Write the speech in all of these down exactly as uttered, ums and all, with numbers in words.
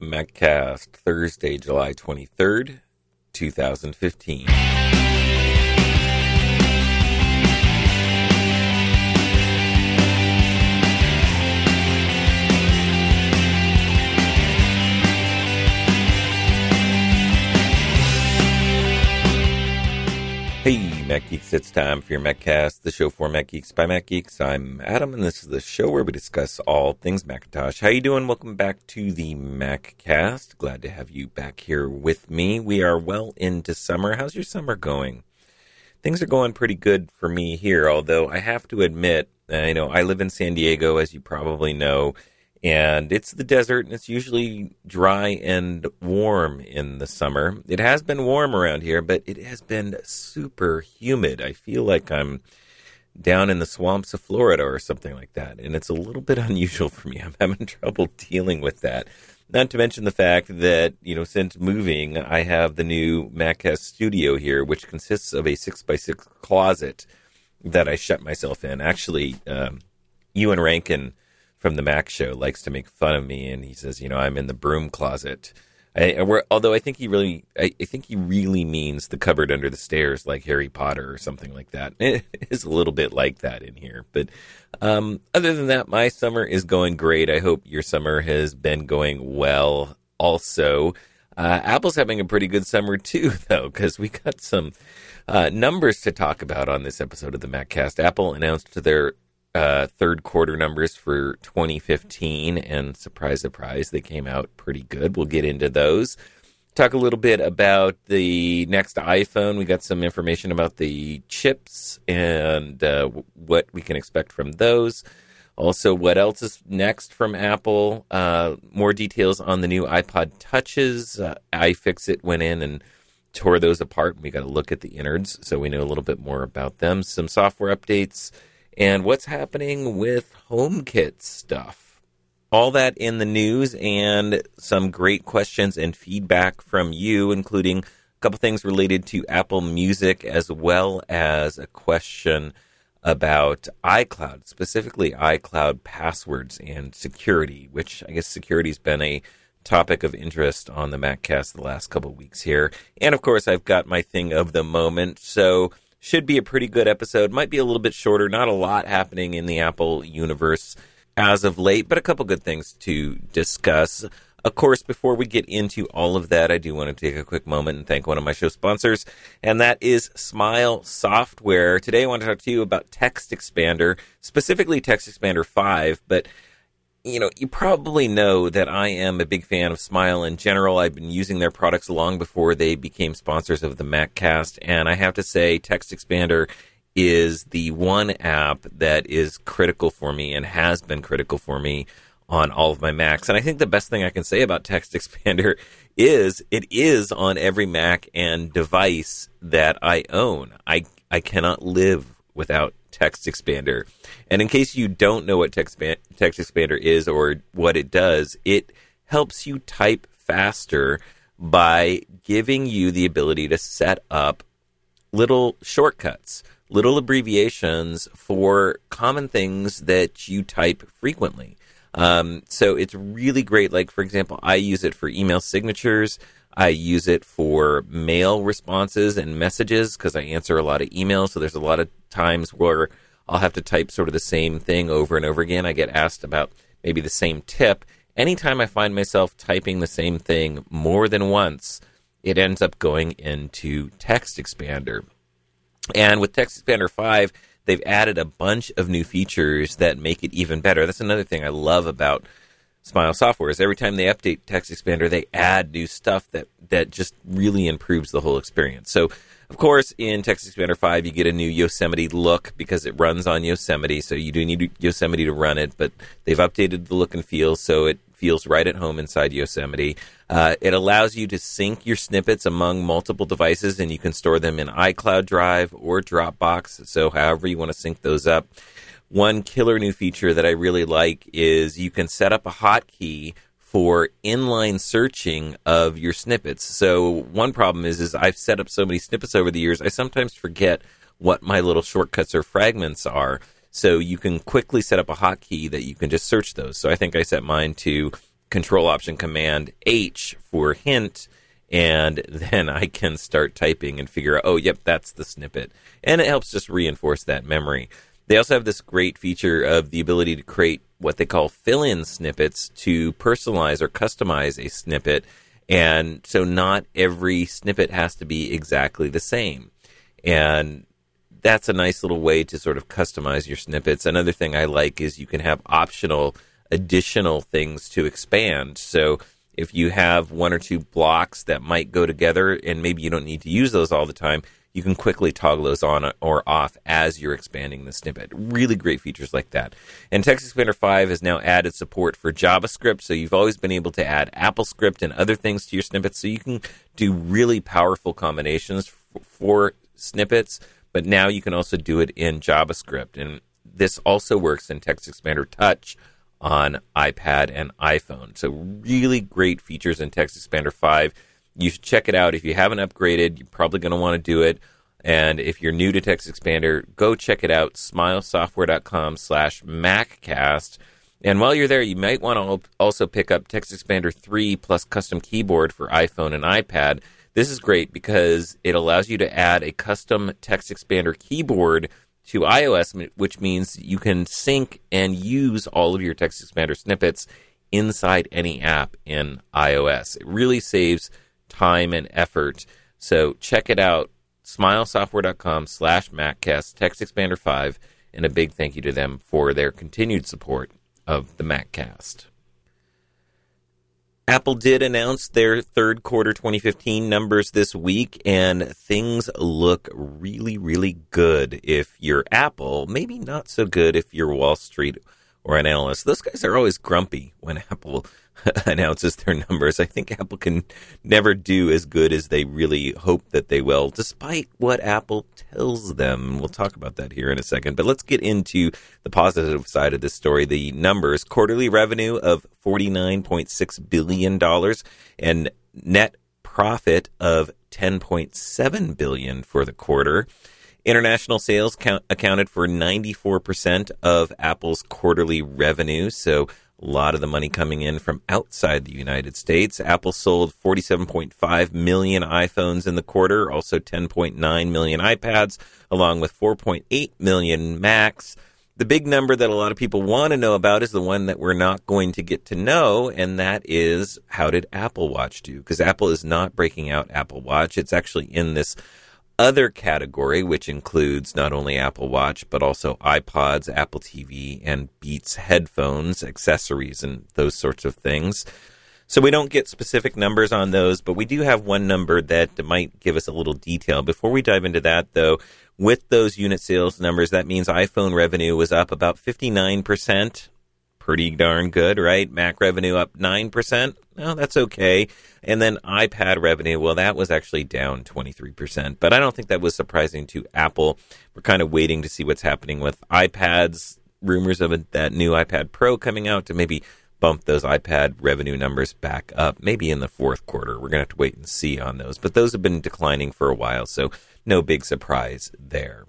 MacCast, Thursday, July twenty-third, twenty fifteen. Hey, Mac Geeks, it's time for your MacCast, the show for Mac Geeks by Mac Geeks. I'm Adam, and this is the show where we discuss all things Macintosh. How you doing? Welcome back to the MacCast. Glad to have you back here with me. We are well into summer. How's your summer going? Things are going pretty good for me here, although I have to admit, uh, you know, I live in San Diego, as you probably know, and it's the desert, and it's usually dry and warm in the summer. It has been warm around here, but it has been super humid. I feel like I'm down in the swamps of Florida or something like that, and it's a little bit unusual for me. I'm having trouble dealing with that. Not to mention the fact that, you know, since moving, I have the new MacCast studio here, which consists of a six by six closet that I shut myself in. Actually, um, Ewan Rankin from the Mac Show likes to make fun of me, and he says, you know, I'm in the broom closet. I, we're, although I think he really, I, I think he really means the cupboard under the stairs, like Harry Potter or something like that. It is a little bit like that in here. But um, other than that, my summer is going great. I hope your summer has been going well. Also, uh, Apple's having a pretty good summer too, though, because we got some uh, numbers to talk about on this episode of the MacCast. Apple announced their Uh, third quarter numbers for twenty fifteen, and surprise, surprise, they came out pretty good. We'll get into those. Talk a little bit about the next iPhone. We got some information about the chips and uh, what we can expect from those. Also, what else is next from Apple? Uh, more details on the new iPod Touches. Uh, iFixit went in and tore those apart. We got to look at the innards, so we know a little bit more about them. Some software updates. And what's happening with HomeKit stuff. All that in the news, and some great questions and feedback from you, including a couple things related to Apple Music, as well as a question about iCloud, specifically iCloud passwords and security, which I guess security has been a topic of interest on the MacCast the last couple of weeks here. And, of course, I've got my thing of the moment, so should be a pretty good episode. Might be a little bit shorter. Not a lot happening in the Apple universe as of late, but a couple good things to discuss. Of course, before we get into all of that, I do want to take a quick moment and thank one of my show sponsors, and that is Smile Software. Today I want to talk to you about Text Expander, specifically Text Expander five, but you know, you probably know that I am a big fan of Smile in general. I've been using their products long before they became sponsors of the MacCast, and I have to say Text Expander is the one app that is critical for me and has been critical for me on all of my Macs. And I think the best thing I can say about Text Expander is it is on every Mac and device that I own. I, I cannot live without Text Expander. And in case you don't know what Text, Text Expander is or what it does, it helps you type faster by giving you the ability to set up little shortcuts, little abbreviations for common things that you type frequently. Um, so it's really great. Like, for example, I use it for email signatures. I use it for mail responses and messages because I answer a lot of emails. So there's a lot of times where I'll have to type sort of the same thing over and over again. I get asked about maybe the same tip. Anytime I find myself typing the same thing more than once, it ends up going into Text Expander. And with Text Expander five, they've added a bunch of new features that make it even better. That's another thing I love about Smile Software is every time they update Text Expander, they add new stuff that, that just really improves the whole experience. So, of course, in Text Expander five, you get a new Yosemite look because it runs on Yosemite, so you do need Yosemite to run it, but they've updated the look and feel so it feels right at home inside Yosemite. Uh, it allows you to sync your snippets among multiple devices, and you can store them in iCloud Drive or Dropbox, so however you want to sync those up. One killer new feature that I really like is you can set up a hotkey for inline searching of your snippets. So one problem is, is I've set up so many snippets over the years, I sometimes forget what my little shortcuts or fragments are. So you can quickly set up a hotkey that you can just search those. So I think I set mine to Control Option Command H for hint, and then I can start typing and figure out, oh, yep, that's the snippet. And it helps just reinforce that memory. They also have this great feature of the ability to create what they call fill-in snippets to personalize or customize a snippet. And so not every snippet has to be exactly the same. And that's a nice little way to sort of customize your snippets. Another thing I like is you can have optional additional things to expand. So if you have one or two blocks that might go together and maybe you don't need to use those all the time, you can quickly toggle those on or off as you're expanding the snippet. Really great features like that. And TextExpander five has now added support for JavaScript, so you've always been able to add AppleScript and other things to your snippets, so you can do really powerful combinations f- for snippets, but now you can also do it in JavaScript. And this also works in TextExpander Touch on iPad and iPhone. So really great features in TextExpander five. You should check it out. If you haven't upgraded, you're probably going to want to do it. And if you're new to TextExpander, go check it out, smilesoftware.com slash MacCast. And while you're there, you might want to also pick up TextExpander three plus custom keyboard for iPhone and iPad. This is great because it allows you to add a custom TextExpander keyboard to iOS, which means you can sync and use all of your TextExpander snippets inside any app in iOS. It really saves time and effort. So check it out, smilesoftware.com slash MacCast, TextExpander five, and a big thank you to them for their continued support of the MacCast. Apple did announce their third quarter twenty fifteen numbers this week, and things look really, really good if you're Apple. Maybe not so good if you're Wall Street or an analyst. Those guys are always grumpy when Apple announces their numbers. I think Apple can never do as good as they really hope that they will, despite what Apple tells them. We'll talk about that here in a second. But let's get into the positive side of this story. The numbers: quarterly revenue of forty-nine point six billion dollars and net profit of ten point seven billion dollars for the quarter. International sales count, accounted for ninety-four percent of Apple's quarterly revenue, so a lot of the money coming in from outside the United States. Apple sold forty-seven point five million iPhones in the quarter, also ten point nine million iPads, along with four point eight million Macs. The big number that a lot of people want to know about is the one that we're not going to get to know, and that is, how did Apple Watch do? Because Apple is not breaking out Apple Watch. It's actually in this other category, which includes not only Apple Watch, but also iPods, Apple T V, and Beats headphones, accessories, and those sorts of things. So we don't get specific numbers on those, but we do have one number that might give us a little detail. Before we dive into that, though, with those unit sales numbers, that means iPhone revenue was up about fifty-nine percent. Pretty darn good, right? Mac revenue up nine percent. No, that's okay. And then iPad revenue, well, that was actually down twenty-three percent. But I don't think that was surprising to Apple. We're kind of waiting to see what's happening with iPads, rumors of a, that new iPad Pro coming out to maybe bump those iPad revenue numbers back up, maybe in the fourth quarter. We're going to have to wait and see on those. But those have been declining for a while, so no big surprise there.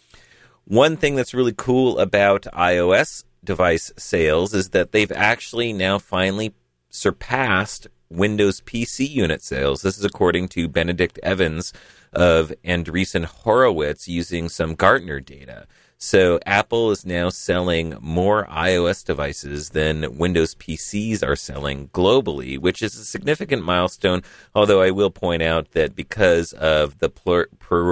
One thing that's really cool about iOS device sales is that they've actually now finally surpassed Windows P C unit sales. This is according to Benedict Evans of Andreessen Horowitz using some Gartner data. So Apple is now selling more iOS devices than Windows P Cs are selling globally, which is a significant milestone, although I will point out that because of the plur-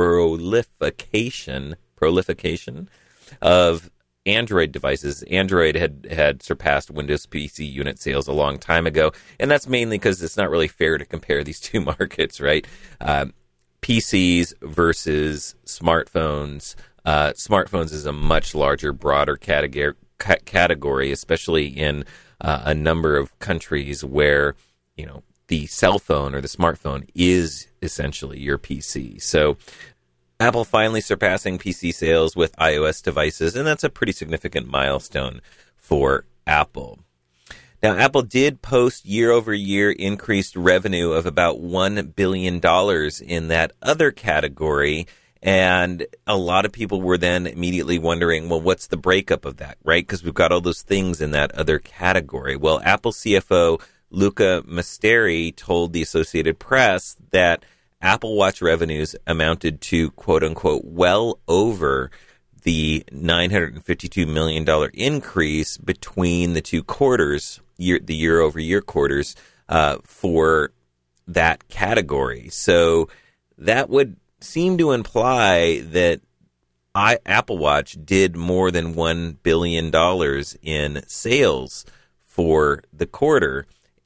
prolification, prolification of Android devices, Android had, had surpassed Windows P C unit sales a long time ago, and that's mainly because it's not really fair to compare these two markets, right? Um, P Cs versus smartphones. Uh, smartphones is a much larger, broader category, category especially in uh, a number of countries where, you know, the cell phone or the smartphone is essentially your P C. So Apple finally surpassing P C sales with iOS devices, and that's a pretty significant milestone for Apple. Now, Apple did post year-over-year increased revenue of about one billion dollars in that other category, and a lot of people were then immediately wondering, well, what's the breakup of that, right? Because we've got all those things in that other category. Well, Apple C F O Luca Masteri told the Associated Press that Apple Watch revenues amounted to, quote unquote, well over the nine hundred fifty-two million dollars increase between the two quarters, year, the year-over-year quarters, uh, for that category. So that would seem to imply that I, Apple Watch did more than one billion dollars in sales for the quarter.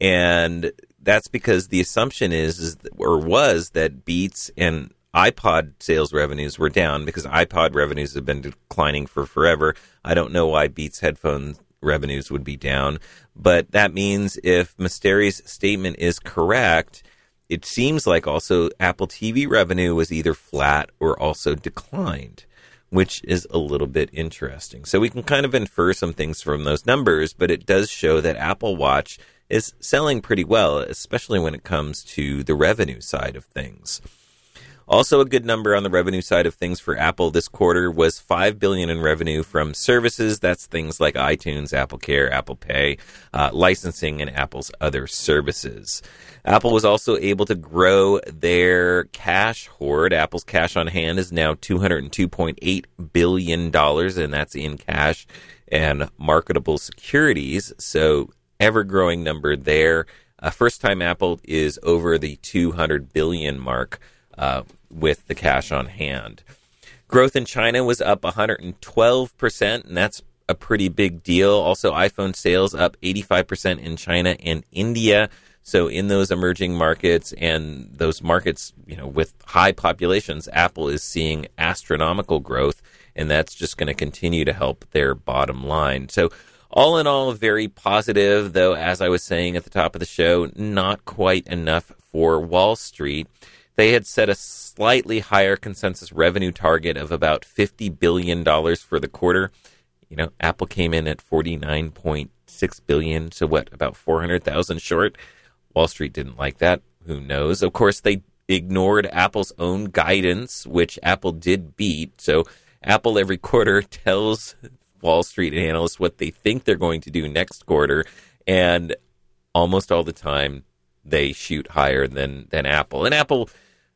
And that's because the assumption is, is or was that Beats and iPod sales revenues were down because iPod revenues have been declining for forever. I don't know why Beats headphone revenues would be down, but that means if Masteri's statement is correct, it seems like also Apple T V revenue was either flat or also declined, which is a little bit interesting. So we can kind of infer some things from those numbers, but it does show that Apple Watch is selling pretty well, especially when it comes to the revenue side of things. Also, a good number on the revenue side of things for Apple this quarter was five billion dollars in revenue from services. That's things like iTunes, Apple Care, Apple Pay, uh, licensing, and Apple's other services. Apple was also able to grow their cash hoard. Apple's cash on hand is now two hundred two point eight billion dollars, and that's in cash and marketable securities. So, ever-growing number there. Uh, first time Apple is over the two hundred billion dollars mark. Uh, with the cash on hand. Growth in China was up one hundred twelve percent, and that's a pretty big deal. Also, iPhone sales up eighty-five percent in China and India. So in those emerging markets and those markets, you know, with high populations, Apple is seeing astronomical growth, and that's just going to continue to help their bottom line. So all in all, very positive, though, as I was saying at the top of the show, not quite enough for Wall Street. They had set a slightly higher consensus revenue target of about fifty billion dollars for the quarter. You know, Apple came in at forty-nine point six billion dollars, so what, about four hundred thousand short? Wall Street didn't like that. Who knows? Of course, they ignored Apple's own guidance, which Apple did beat. So Apple every quarter tells Wall Street analysts what they think they're going to do next quarter, and almost all the time they shoot higher than, than Apple. And Apple,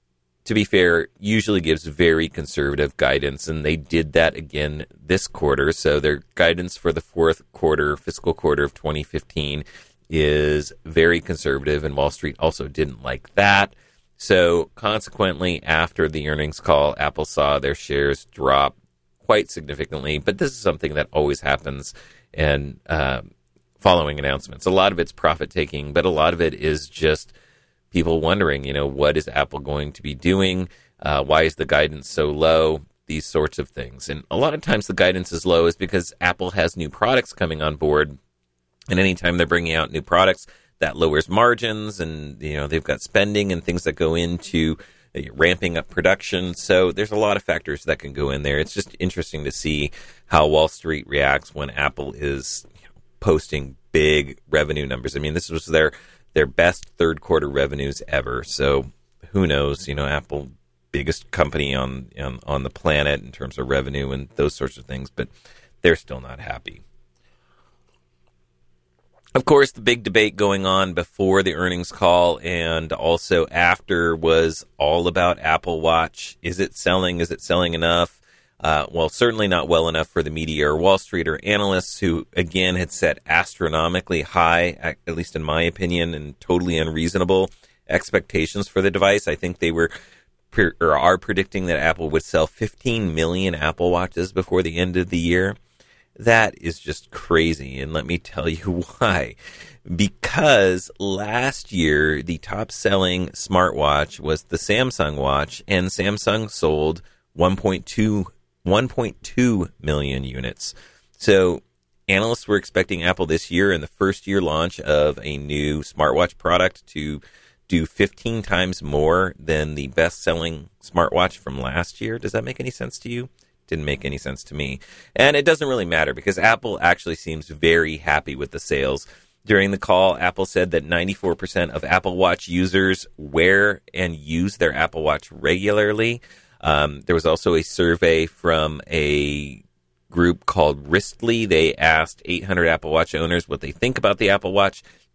to be fair, usually gives very conservative guidance, and they did that again this quarter. So their guidance for the fourth quarter, fiscal quarter of twenty fifteen is very conservative, and Wall Street also didn't like that. So consequently, after the earnings call, Apple saw their shares drop quite significantly, but this is something that always happens, and um, following announcements. A lot of it's profit-taking, but a lot of it is just people wondering, you know, what is Apple going to be doing? Uh, why is the guidance so low? These sorts of things. And a lot of times the guidance is low is because Apple has new products coming on board, and anytime they're bringing out new products, that lowers margins, and, you know, they've got spending and things that go into uh, ramping up production. So there's a lot of factors that can go in there. It's just interesting to see how Wall Street reacts when Apple is posting big revenue numbers. I mean, this was their their best third quarter revenues ever. So who knows? You know, Apple, biggest company on, on on the planet in terms of revenue and those sorts of things, but they're still not happy. Of course, the big debate going on before the earnings call and also after was all about Apple Watch. Is it selling? Is it selling enough? Uh, well, certainly not well enough for the media or Wall Street or analysts who, again, had set astronomically high, at, at least in my opinion, and totally unreasonable expectations for the device. I think they were pre- or are predicting that Apple would sell fifteen million Apple Watches before the end of the year. That is just crazy, and let me tell you why. Because last year, the top-selling smartwatch was the Samsung Watch, and Samsung sold one point two million units. So analysts were expecting Apple this year in the first year launch of a new smartwatch product to do fifteen times more than the best-selling smartwatch from last year. Does that make any sense to you? Didn't make any sense to me. And it doesn't really matter because Apple actually seems very happy with the sales. During the call, Apple said that ninety-four percent of Apple Watch users wear and use their Apple Watch regularly. Um, there was also a survey from a group called Wristly. They asked eight hundred Apple Watch owners what they think about the Apple Watch.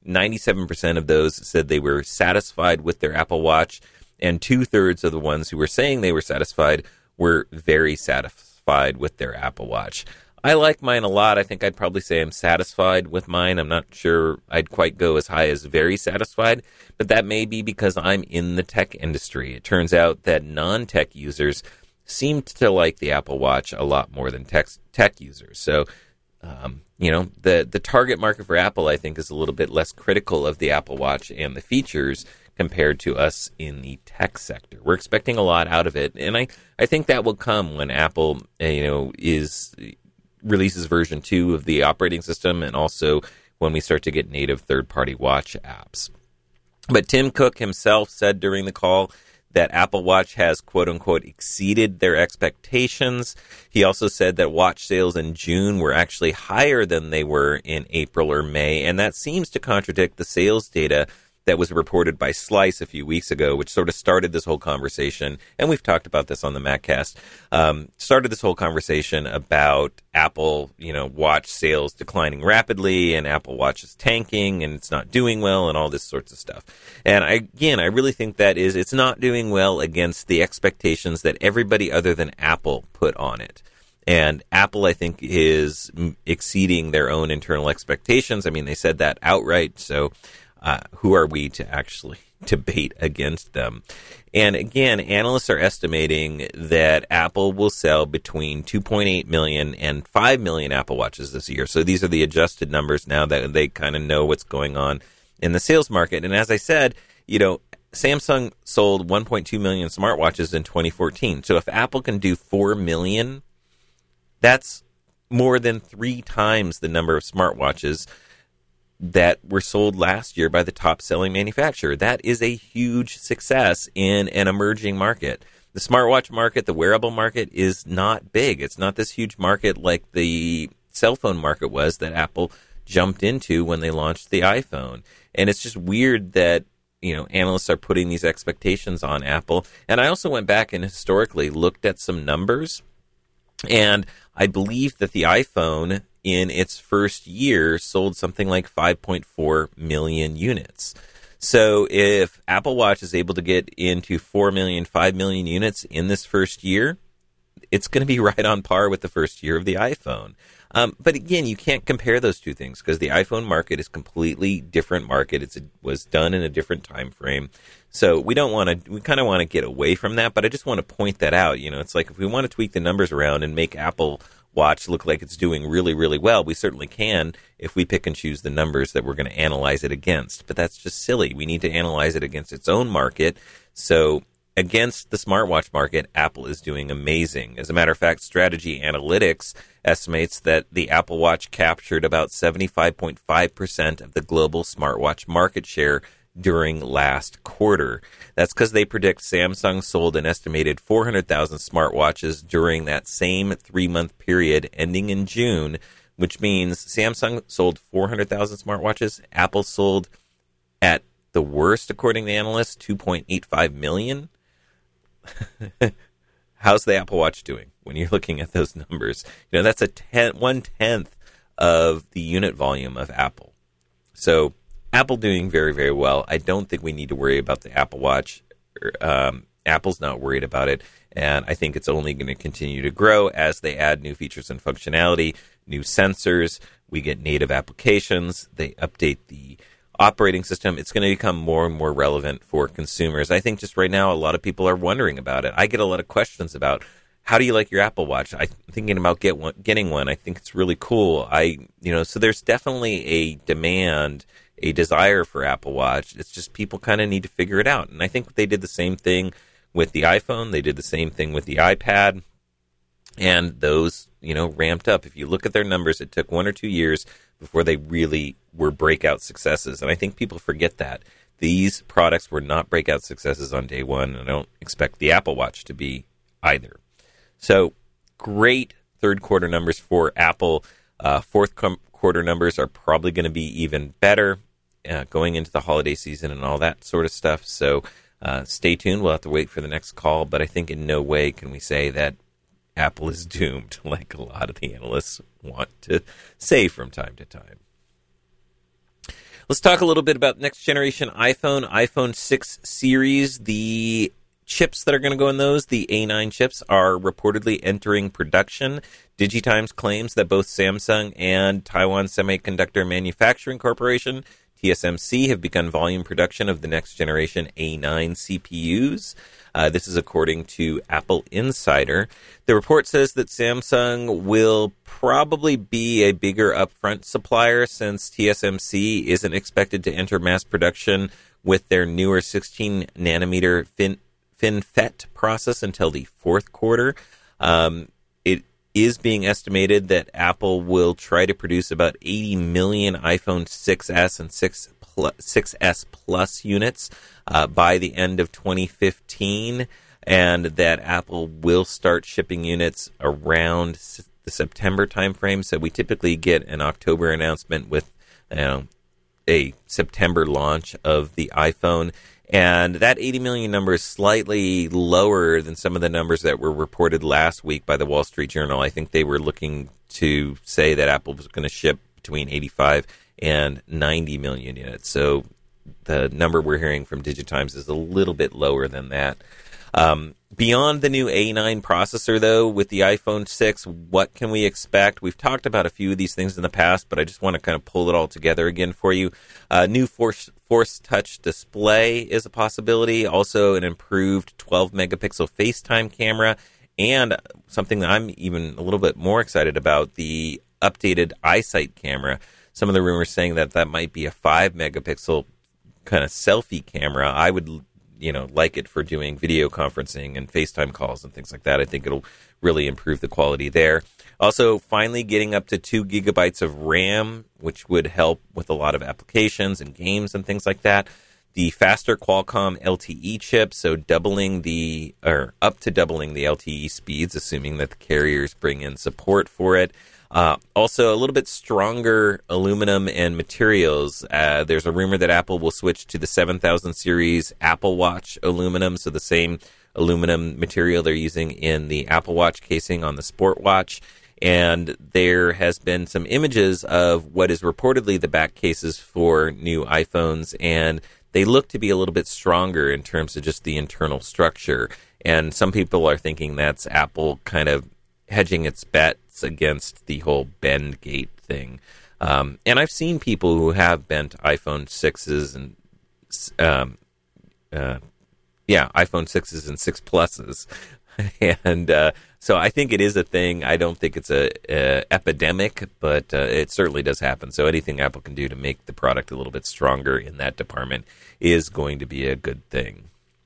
ninety-seven percent of those said they were satisfied with their Apple Watch, and two-thirds of the ones who were saying they were satisfied were very satisfied with their Apple Watch. I like mine a lot. I think I'd probably say I'm satisfied with mine. I'm not sure I'd quite go as high as very satisfied, but that may be because I'm in the tech industry. It turns out that non-tech users seem to like the Apple Watch a lot more than tech, tech users. So, um, you know, the, the target market for Apple, I think, is a little bit less critical of the Apple Watch and the features compared to us in the tech sector. We're expecting a lot out of it, and I, I think that will come when Apple, uh, you know, is... releases version two of the operating system, and also when we start to get native third-party watch apps. But Tim Cook himself said during the call that Apple Watch has, quote-unquote, exceeded their expectations. He also said that watch sales in June were actually higher than they were in April or May, and that seems to contradict the sales data that was reported by Slice a few weeks ago, which sort of started this whole conversation, and we've talked about this on the MacCast, um, started this whole conversation about Apple, you know, Watch sales declining rapidly, and Apple Watch is tanking, and it's not doing well, and all this sorts of stuff. And I, again, I really think that is, it's not doing well against the expectations that everybody other than Apple put on it. And Apple, I think, is exceeding their own internal expectations. I mean, they said that outright, so... Uh, who are we to actually debate against them? And again, analysts are estimating that Apple will sell between two point eight million and five million Apple Watches this year. So these are the adjusted numbers now that they kind of know what's going on in the sales market. And as I said, you know, Samsung sold one point two million smartwatches in twenty fourteen. So if Apple can do four million, that's more than three times the number of smartwatches that were sold last year by the top-selling manufacturer. That is a huge success in an emerging market. The smartwatch market, the wearable market, is not big. It's not this huge market like the cell phone market was that Apple jumped into when they launched the iPhone. And it's just weird that, you know, analysts are putting these expectations on Apple. And I also went back and historically looked at some numbers, and I believe that the iPhone in its first year sold something like five point four million units. So if Apple Watch is able to get into four million, five million units in this first year, it's going to be right on par with the first year of the iPhone. Um, but again, you can't compare those two things because the iPhone market is a completely different market. It's, it was done in a different time frame. So we don't want to, we kind of want to get away from that, but I just want to point that out. You know, it's like if we want to tweak the numbers around and make Apple Watch look like it's doing really, really well, we certainly can if we pick and choose the numbers that we're going to analyze it against. But that's just silly. We need to analyze it against its own market. So against the smartwatch market, Apple is doing amazing. As a matter of fact, Strategy Analytics estimates that the Apple Watch captured about seventy-five point five percent of the global smartwatch market share during last quarter. That's because they predict Samsung sold an estimated four hundred thousand smartwatches during that same three-month period ending in June, which means Samsung sold four hundred thousand smartwatches. Apple sold, at the worst, according to analysts, two point eight five million. How's the Apple Watch doing when you're looking at those numbers? You know, that's a ten, one-tenth of the unit volume of Apple. So Apple doing very, very well. I don't think we need to worry about the Apple Watch. Um, Apple's not worried about it, and I think it's only going to continue to grow as they add new features and functionality, new sensors. We get native applications. They update the operating system. It's going to become more and more relevant for consumers. I think just right now, a lot of people are wondering about it. I get a lot of questions about, how do you like your Apple Watch? I'm thinking about get one, getting one. I think it's really cool. I, you know, so there's definitely a demand, a desire for Apple Watch. It's just people kind of need to figure it out. And I think they did the same thing with the iPhone. They did the same thing with the iPad. And those, you know, ramped up. If you look at their numbers, it took one or two years before they really were breakout successes. And I think people forget that. These products were not breakout successes on day one, and I don't expect the Apple Watch to be either. So great third quarter numbers for Apple. Uh, fourth com- quarter numbers are probably going to be even better uh, going into the holiday season and all that sort of stuff. So uh, stay tuned. We'll have to wait for the next call, but I think in no way can we say that Apple is doomed, like a lot of the analysts want to say from time to time. Let's talk a little bit about next generation iPhone, iPhone six series. The chips that are going to go in those, the A nine chips, are reportedly entering production. DigiTimes claims that both Samsung and Taiwan Semiconductor Manufacturing Corporation, T S M C, have begun volume production of the next generation A nine C P Us. Uh, this is according to Apple Insider. The report says that Samsung will probably be a bigger upfront supplier since T S M C isn't expected to enter mass production with their newer sixteen nanometer fin- FinFET process until the fourth quarter. Um, it is being estimated that Apple will try to produce about eighty million iPhone six S and six S Plus units uh, by the end of twenty fifteen, and that Apple will start shipping units around the September timeframe. So we typically get an October announcement with you know, a September launch of the iPhone. And that eighty million number is slightly lower than some of the numbers that were reported last week by the Wall Street Journal. I think they were looking to say that Apple was going to ship between eighty-five and ninety million units. So the number we're hearing from DigiTimes is a little bit lower than that. Um, beyond the new A nine processor, though, with the iPhone six, what can we expect? We've talked about a few of these things in the past, but I just want to kind of pull it all together again for you. Uh, new Force, Force Touch display is a possibility. Also, an improved twelve megapixel FaceTime camera, and something that I'm even a little bit more excited about, the updated iSight camera. Some of the rumors saying that that might be a five megapixel kind of selfie camera. I would, you know, like it for doing video conferencing and FaceTime calls and things like that. I think it'll really improve the quality there. Also, finally getting up to two gigabytes of RAM, which would help with a lot of applications and games and things like that. The faster Qualcomm L T E chip, so doubling the, or up to doubling the L T E speeds, assuming that the carriers bring in support for it. Uh, also, a little bit stronger aluminum and materials. Uh, there's a rumor that Apple will switch to the seven thousand series Apple Watch aluminum, so the same aluminum material they're using in the Apple Watch casing on the Sport Watch. And there has been some images of what is reportedly the back cases for new iPhones, and they look to be a little bit stronger in terms of just the internal structure. And some people are thinking that's Apple kind of hedging its bets against the whole bend gate thing. Um, and I've seen people who have bent iPhone sixes and, um, uh, yeah, iPhone sixes and six Pluses. and uh, so I think it is a thing. I don't think it's a, a epidemic, but uh, it certainly does happen. So anything Apple can do to make the product a little bit stronger in that department is going to be a good thing.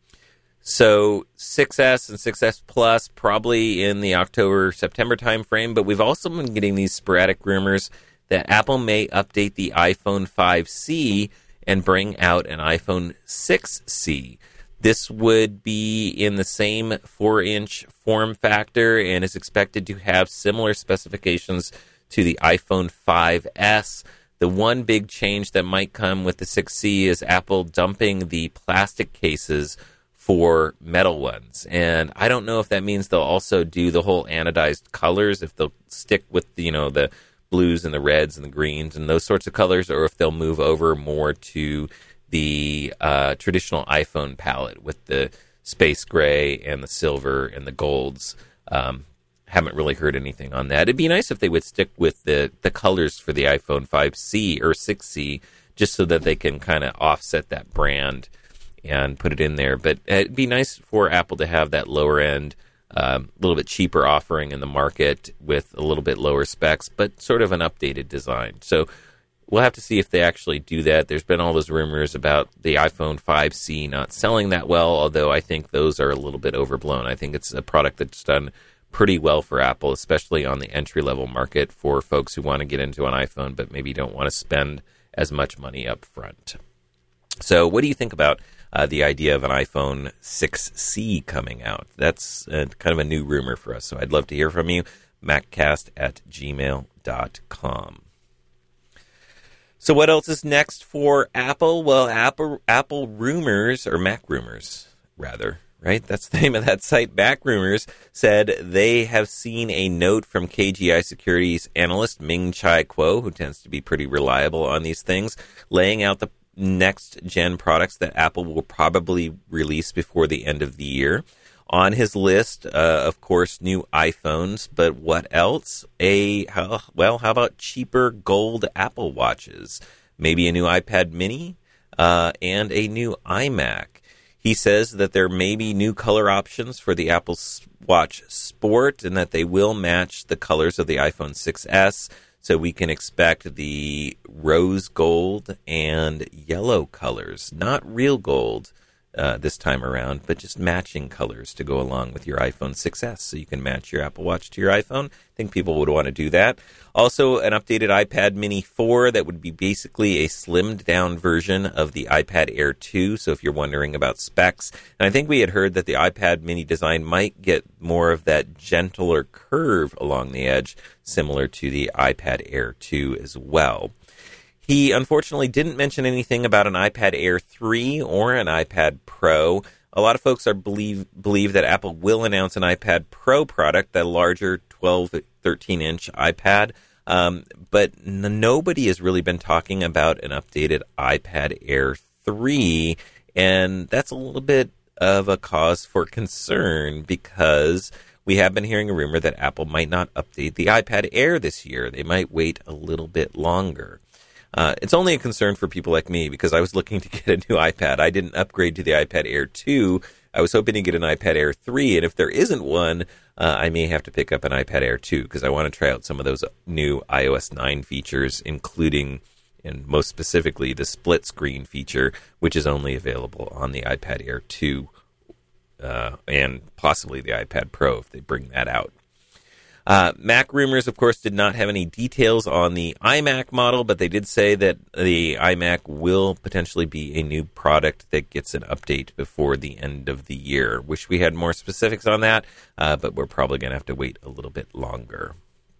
So six S and six S Plus probably in the October-September timeframe, but we've also been getting these sporadic rumors that Apple may update the iPhone five C and bring out an iPhone six C. This would be in the same four-inch form factor and is expected to have similar specifications to the iPhone five S. The one big change that might come with the six C is Apple dumping the plastic cases for metal ones. And I don't know if that means they'll also do the whole anodized colors, if they'll stick with, you know, the blues and the reds and the greens and those sorts of colors, or if they'll move over more to the uh, traditional iPhone palette with the space gray and the silver and the golds. Um, haven't really heard anything on that. It'd be nice if they would stick with the, the colors for the iPhone five C or six C, just so that they can kind of offset that brand and put it in there. But it'd be nice for Apple to have that lower end, a um, little bit cheaper offering in the market with a little bit lower specs, but sort of an updated design. So we'll have to see if they actually do that. There's been all those rumors about the iPhone five C not selling that well, although I think those are a little bit overblown. I think it's a product that's done pretty well for Apple, especially on the entry-level market for folks who want to get into an iPhone but maybe don't want to spend as much money up front. So what do you think about Uh, the idea of an iPhone six C coming out? That's uh, kind of a new rumor for us, so I'd love to hear from you. Maccast at gmail dot com. So what else is next for Apple? Well, Apple Apple rumors, or Mac rumors, rather. right? That's the name of that site. MacRumors said they have seen a note from K G I Securities analyst Ming-Chi Kuo, who tends to be pretty reliable on these things, laying out the next-gen products that Apple will probably release before the end of the year. On his list, uh, of course, new iPhones, but what else? A how, well, how about cheaper gold Apple Watches? Maybe a new iPad mini uh, and a new iMac. He says that there may be new color options for the Apple Watch Sport and that they will match the colors of the iPhone six S. So we can expect the rose gold and yellow colors, not real gold uh, this time around, but just matching colors to go along with your iPhone six S. So you can match your Apple Watch to your iPhone. I think people would want to do that. Also, an updated iPad Mini four that would be basically a slimmed down version of the iPad Air two. So if you're wondering about specs, and I think we had heard that the iPad Mini design might get more of that gentler curve along the edge, similar to the iPad Air two as well. He unfortunately didn't mention anything about an iPad Air three or an iPad Pro. A lot of folks are believe believe that Apple will announce an iPad Pro product, that larger twelve, thirteen inch iPad. Um, but n- nobody has really been talking about an updated iPad Air three, and that's a little bit of a cause for concern because we have been hearing a rumor that Apple might not update the iPad Air this year. They might wait a little bit longer. Uh, it's only a concern for people like me because I was looking to get a new iPad. I didn't upgrade to the iPad Air two. I was hoping to get an iPad Air three, and if there isn't one, uh, I may have to pick up an iPad Air two because I want to try out some of those new i O S nine features, including, and most specifically, the split screen feature, which is only available on the iPad Air two uh, and possibly the iPad Pro if they bring that out. Uh, MacRumors, of course, did not have any details on the iMac model, but they did say that the iMac will potentially be a new product that gets an update before the end of the year. Wish we had more specifics on that, uh, but we're probably going to have to wait a little bit longer.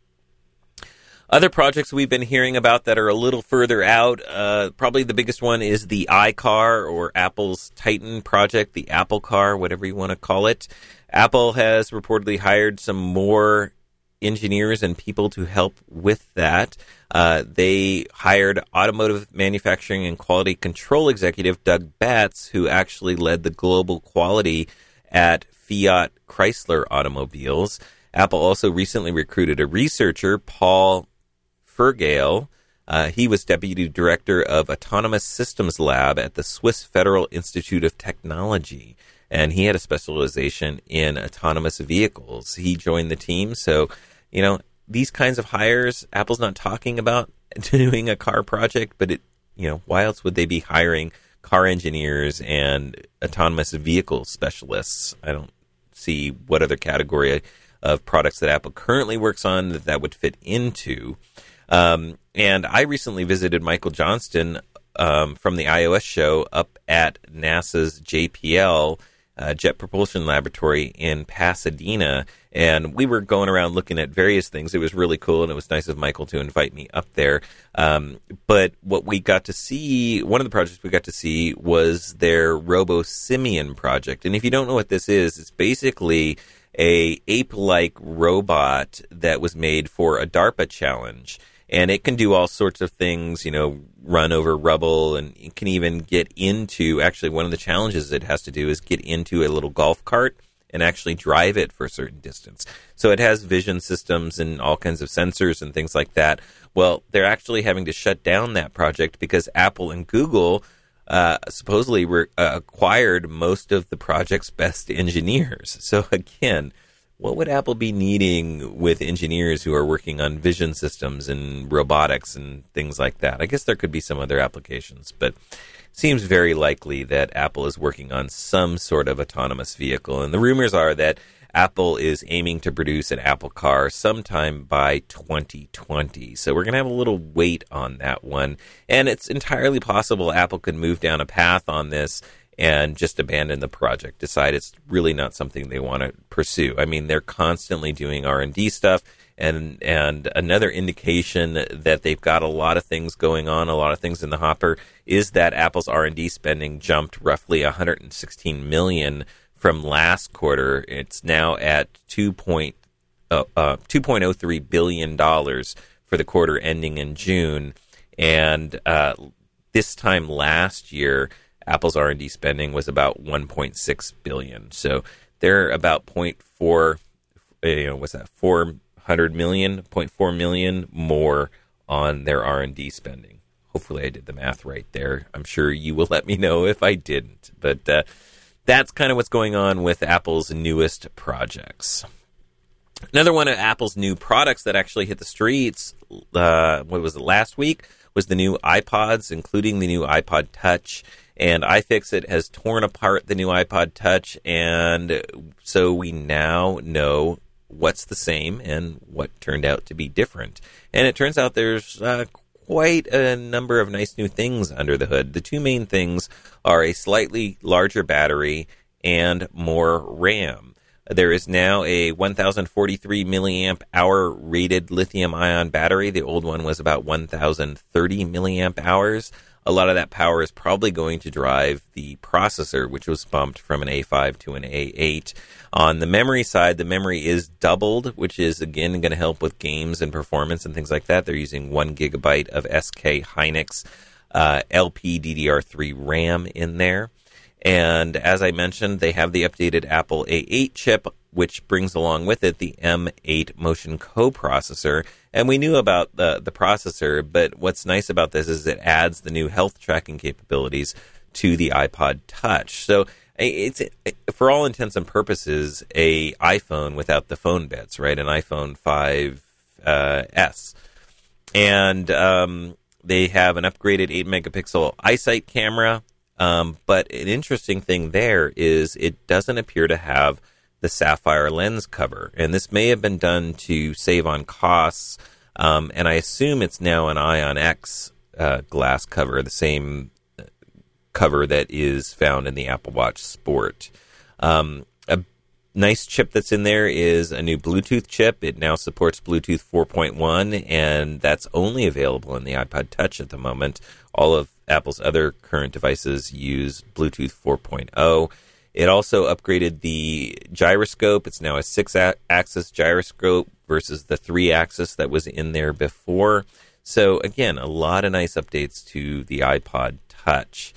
Other projects we've been hearing about that are a little further out, uh, probably the biggest one is the iCar, or Apple's Titan project, the Apple Car, whatever you want to call it. Apple has reportedly hired some more engineers and people to help with that. Uh, they hired automotive manufacturing and quality control executive Doug Batts, who actually led the global quality at Fiat Chrysler Automobiles. Apple also recently recruited a researcher, Paul Fergale. Uh, he was deputy director of Autonomous Systems Lab at the Swiss Federal Institute of Technology, and he had a specialization in autonomous vehicles. He joined the team, so, you know, these kinds of hires, Apple's not talking about doing a car project, but, it, you know, why else would they be hiring car engineers and autonomous vehicle specialists? I don't see what other category of products that Apple currently works on that that would fit into. Um, and I recently visited Michael Johnston um, from the iOS show up at NASA's J P L, uh, Jet Propulsion Laboratory in Pasadena, and we were going around looking at various things. It was really cool, and it was nice of Michael to invite me up there. Um, but what we got to see, one of the projects we got to see was their Robo-Simian project. And if you don't know what this is, it's basically a ape-like robot that was made for a DARPA challenge. And it can do all sorts of things, you know, run over rubble, and it can even get into, actually one of the challenges it has to do is get into a little golf cart and actually drive it for a certain distance. So it has vision systems and all kinds of sensors and things like that. Well, they're actually having to shut down that project because Apple and Google uh, supposedly re- uh, acquired most of the project's best engineers. So again, what would Apple be needing with engineers who are working on vision systems and robotics and things like that? I guess there could be some other applications, but it seems very likely that Apple is working on some sort of autonomous vehicle. And the rumors are that Apple is aiming to produce an Apple Car sometime by twenty twenty. So we're going to have a little wait on that one. And it's entirely possible Apple could move down a path on this and just abandon the project, decide it's really not something they want to pursue. I mean, they're constantly doing R and D stuff, and and another indication that they've got a lot of things going on, a lot of things in the hopper, is that Apple's R and D spending jumped roughly one hundred sixteen million dollars from last quarter. It's now at two point oh three billion dollars for the quarter ending in June. And uh, this time last year, Apple's R and D spending was about one point six billion dollars. So they're about zero point four, you know, what's that, four hundred million, zero point four million more on their R and D spending. Hopefully I did the math right there. I'm sure you will let me know if I didn't. But uh, that's kind of what's going on with Apple's newest projects. Another one of Apple's new products that actually hit the streets, uh, what was it, last week, was the new iPods, including the new iPod Touch. And iFixit has torn apart the new iPod Touch, and so we now know what's the same and what turned out to be different. And it turns out there's uh, quite a number of nice new things under the hood. The two main things are a slightly larger battery and more RAM. There is now a one thousand forty-three milliamp hour rated lithium-ion battery. The old one was about one thousand thirty milliamp hours. A lot of that power is probably going to drive the processor, which was bumped from an A five to an A eight. On the memory side, the memory is doubled, which is, again, going to help with games and performance and things like that. They're using one gigabyte of S K Hynix uh, L P D D R three RAM in there. And as I mentioned, they have the updated Apple A eight chip, which brings along with it the M eight Motion coprocessor. And we knew about the, the processor, but what's nice about this is it adds the new health tracking capabilities to the iPod Touch. So it's, for all intents and purposes, a iPhone without the phone bits, right? An iPhone five S. And um, they have an upgraded eight megapixel iSight camera. Um, but an interesting thing there is it doesn't appear to have the sapphire lens cover. And this may have been done to save on costs. Um, and I assume it's now an Ion X uh, glass cover, the same cover that is found in the Apple Watch Sport. Um, a nice chip that's in there is a new Bluetooth chip. It now supports Bluetooth four point one, and that's only available in the iPod Touch at the moment. All of Apple's other current devices use Bluetooth four point oh. It also upgraded the gyroscope. It's now a six-axis gyroscope versus the three-axis that was in there before. So, again, a lot of nice updates to the iPod Touch.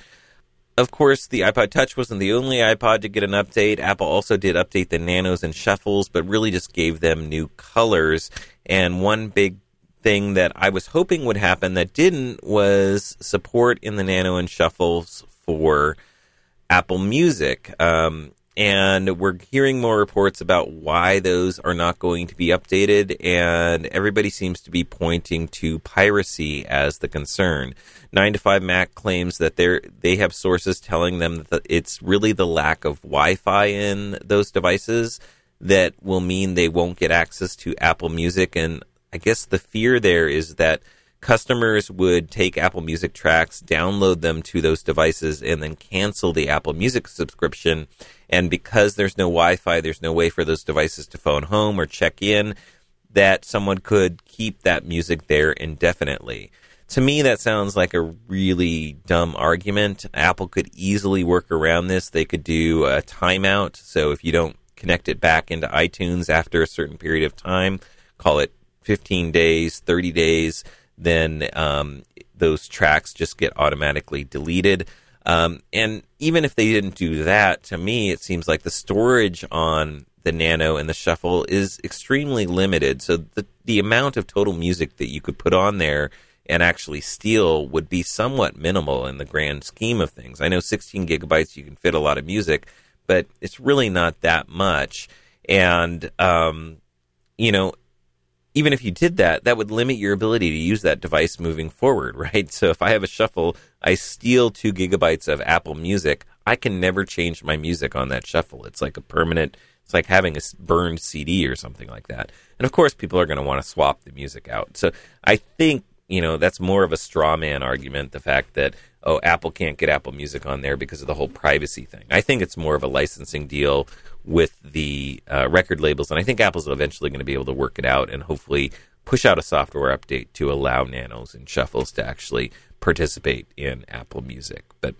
Of course, the iPod Touch wasn't the only iPod to get an update. Apple also did update the Nanos and Shuffles, but really just gave them new colors. And one big thing that I was hoping would happen that didn't was support in the Nano and Shuffles for Apple Music. Um, and we're hearing more reports about why those are not going to be updated, and everybody seems to be pointing to piracy as the concern. nine to five Mac claims that they're, they have sources telling them that it's really the lack of Wi-Fi in those devices that will mean they won't get access to Apple Music. And I guess the fear there is that customers would take Apple Music tracks, download them to those devices, and then cancel the Apple Music subscription. And because there's no Wi-Fi, there's no way for those devices to phone home or check in, that someone could keep that music there indefinitely. To me, that sounds like a really dumb argument. Apple could easily work around this. They could do a timeout. So if you don't connect it back into iTunes after a certain period of time, call it fifteen days, thirty days, then um, those tracks just get automatically deleted. Um, and even if they didn't do that, to me, it seems like the storage on the Nano and the Shuffle is extremely limited. So the, the amount of total music that you could put on there and actually steal would be somewhat minimal in the grand scheme of things. I know sixteen gigabytes, you can fit a lot of music, but it's really not that much. And, um, you know, even if you did that, that would limit your ability to use that device moving forward, right? So if I have a Shuffle, I steal two gigabytes of Apple Music, I can never change my music on that Shuffle. It's like a permanent, it's like having a burned C D or something like that. And of course, people are going to want to swap the music out. So I think, you know, that's more of a straw man argument, the fact that, oh, Apple can't get Apple Music on there because of the whole privacy thing. I think it's more of a licensing deal with the uh, record labels, and I think Apple's eventually going to be able to work it out and hopefully push out a software update to allow Nanos and Shuffles to actually participate in Apple Music. But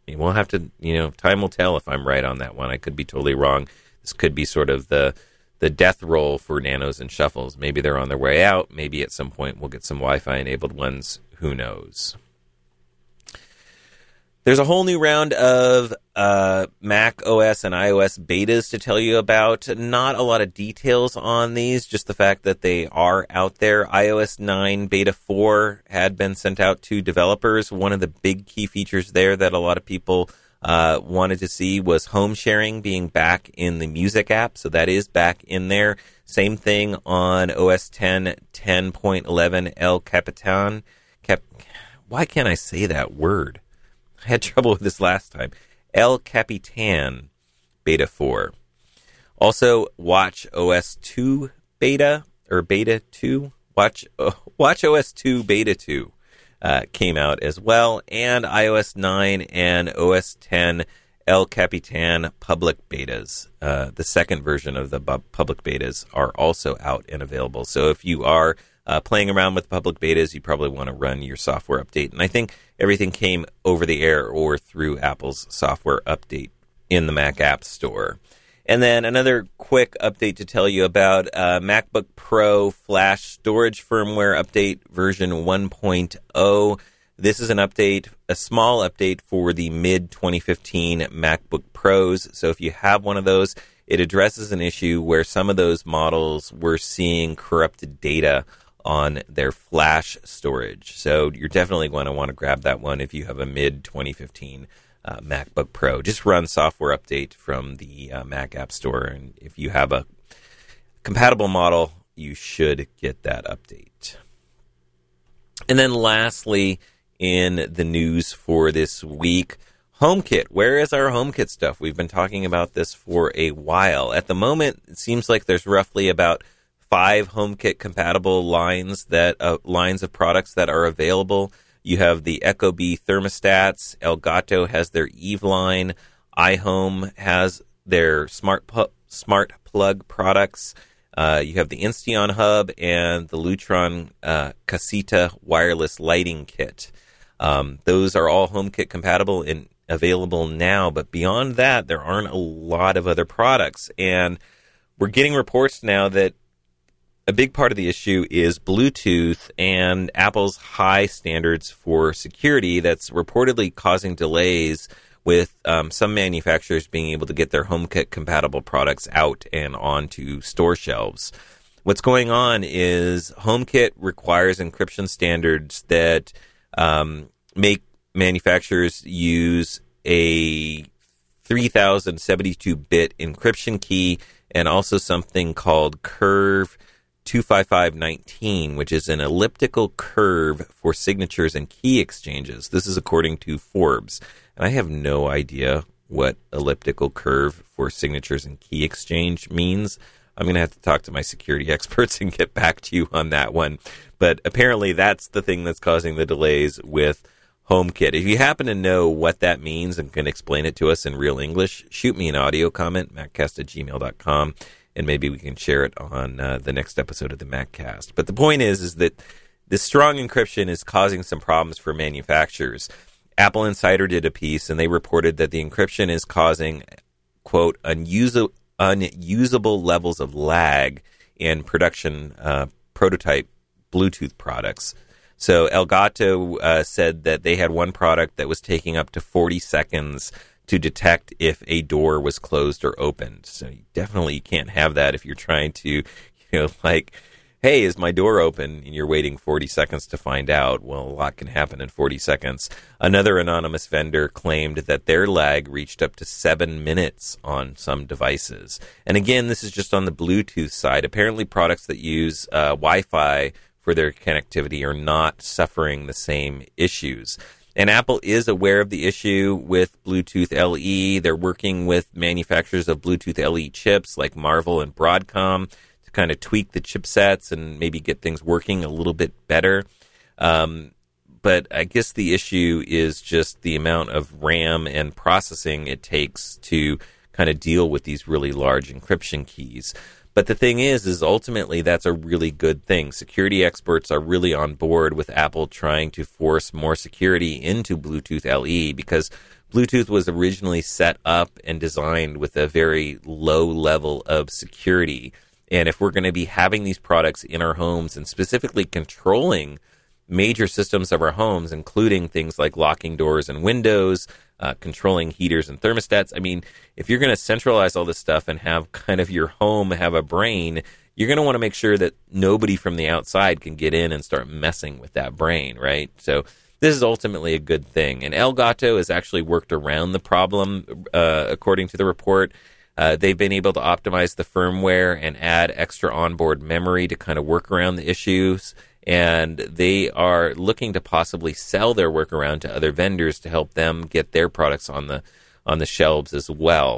we'll have to, you know, time will tell if I'm right on that one. I could be totally wrong. This could be sort of the the death roll for Nanos and Shuffles. Maybe they're on their way out. Maybe at some point we'll get some Wi-Fi enabled ones. Who knows? There's a whole new round of uh, Mac O S and iOS betas to tell you about. Not a lot of details on these, just the fact that they are out there. iOS nine Beta four had been sent out to developers. One of the big key features there that a lot of people uh, wanted to see was home sharing being back in the Music app. So that is back in there. Same thing on O S ten ten point eleven El Capitan. Cap- Why can't I say that word? I had trouble with this last time. El Capitan Beta four. Also, Watch O S two Beta, or Beta two. Watch, uh, Watch O S two Beta two uh, came out as well. And iOS nine and O S ten El Capitan public betas. Uh, the second version of the bu- public betas are also out and available. So if you are Uh, playing around with public betas, you probably want to run your software update. And I think everything came over the air or through Apple's software update in the Mac App Store. And then another quick update to tell you about uh, MacBook Pro Flash Storage Firmware Update version one point oh. This is an update, a small update for the mid twenty fifteen MacBook Pros. So if you have one of those, it addresses an issue where some of those models were seeing corrupted data on their flash storage. So you're definitely going to want to grab that one if you have a mid twenty fifteen uh, MacBook Pro. Just run software update from the uh, Mac App Store, and if you have a compatible model, you should get that update. And then lastly, in the news for this week, HomeKit. Where is our HomeKit stuff? We've been talking about this for a while. At the moment, it seems like there's roughly about five HomeKit compatible lines that uh, lines of products that are available. You have the Ecobee thermostats. Elgato has their Eve line. iHome has their smart pu- smart plug products. Uh, you have the Insteon Hub and the Lutron uh, Casita wireless lighting kit. Um, those are all HomeKit compatible and available now. But beyond that, there aren't a lot of other products. And we're getting reports now that a big part of the issue is Bluetooth and Apple's high standards for security that's reportedly causing delays with um, some manufacturers being able to get their HomeKit compatible products out and onto store shelves. What's going on is HomeKit requires encryption standards that um, make manufacturers use a three thousand seventy-two bit encryption key and also something called Curve two five five one nine, which is an elliptical curve for signatures and key exchanges. This is according to Forbes. And I have no idea what elliptical curve for signatures and key exchange means. I'm going to have to talk to my security experts and get back to you on that one. But apparently that's the thing that's causing the delays with HomeKit. If you happen to know what that means and can explain it to us in real English, shoot me an audio comment, maccast at gmail dot com. And maybe we can share it on uh, the next episode of the MacCast. But the point is, is that this strong encryption is causing some problems for manufacturers. Apple Insider did a piece, and they reported that the encryption is causing, quote, unusable, unusable levels of lag in production uh, prototype Bluetooth products. So Elgato uh, said that they had one product that was taking up to forty seconds to detect if a door was closed or opened. So you definitely can't have that if you're trying to, you know, like, hey, is my door open? And you're waiting forty seconds to find out. Well, a lot can happen in forty seconds. Another anonymous vendor claimed that their lag reached up to seven minutes on some devices. And again, this is just on the Bluetooth side. Apparently products that use uh, Wi-Fi for their connectivity are not suffering the same issues. And Apple is aware of the issue with Bluetooth L E. They're working with manufacturers of Bluetooth L E chips like Marvell and Broadcom to kind of tweak the chipsets and maybe get things working a little bit better. Um, but I guess the issue is just the amount of RAM and processing it takes to kind of deal with these really large encryption keys. But the thing is, is ultimately that's a really good thing. Security experts are really on board with Apple trying to force more security into Bluetooth L E because Bluetooth was originally set up and designed with a very low level of security. And if we're going to be having these products in our homes and specifically controlling major systems of our homes, including things like locking doors and windows, uh, controlling heaters and thermostats, I mean, if you're going to centralize all this stuff and have kind of your home have a brain, you're going to want to make sure that nobody from the outside can get in and start messing with that brain, right? So this is ultimately a good thing. And Elgato has actually worked around the problem, uh, according to the report. Uh, they've been able to optimize the firmware and add extra onboard memory to kind of work around the issues. And they are looking to possibly sell their workaround to other vendors to help them get their products on the on the shelves as well.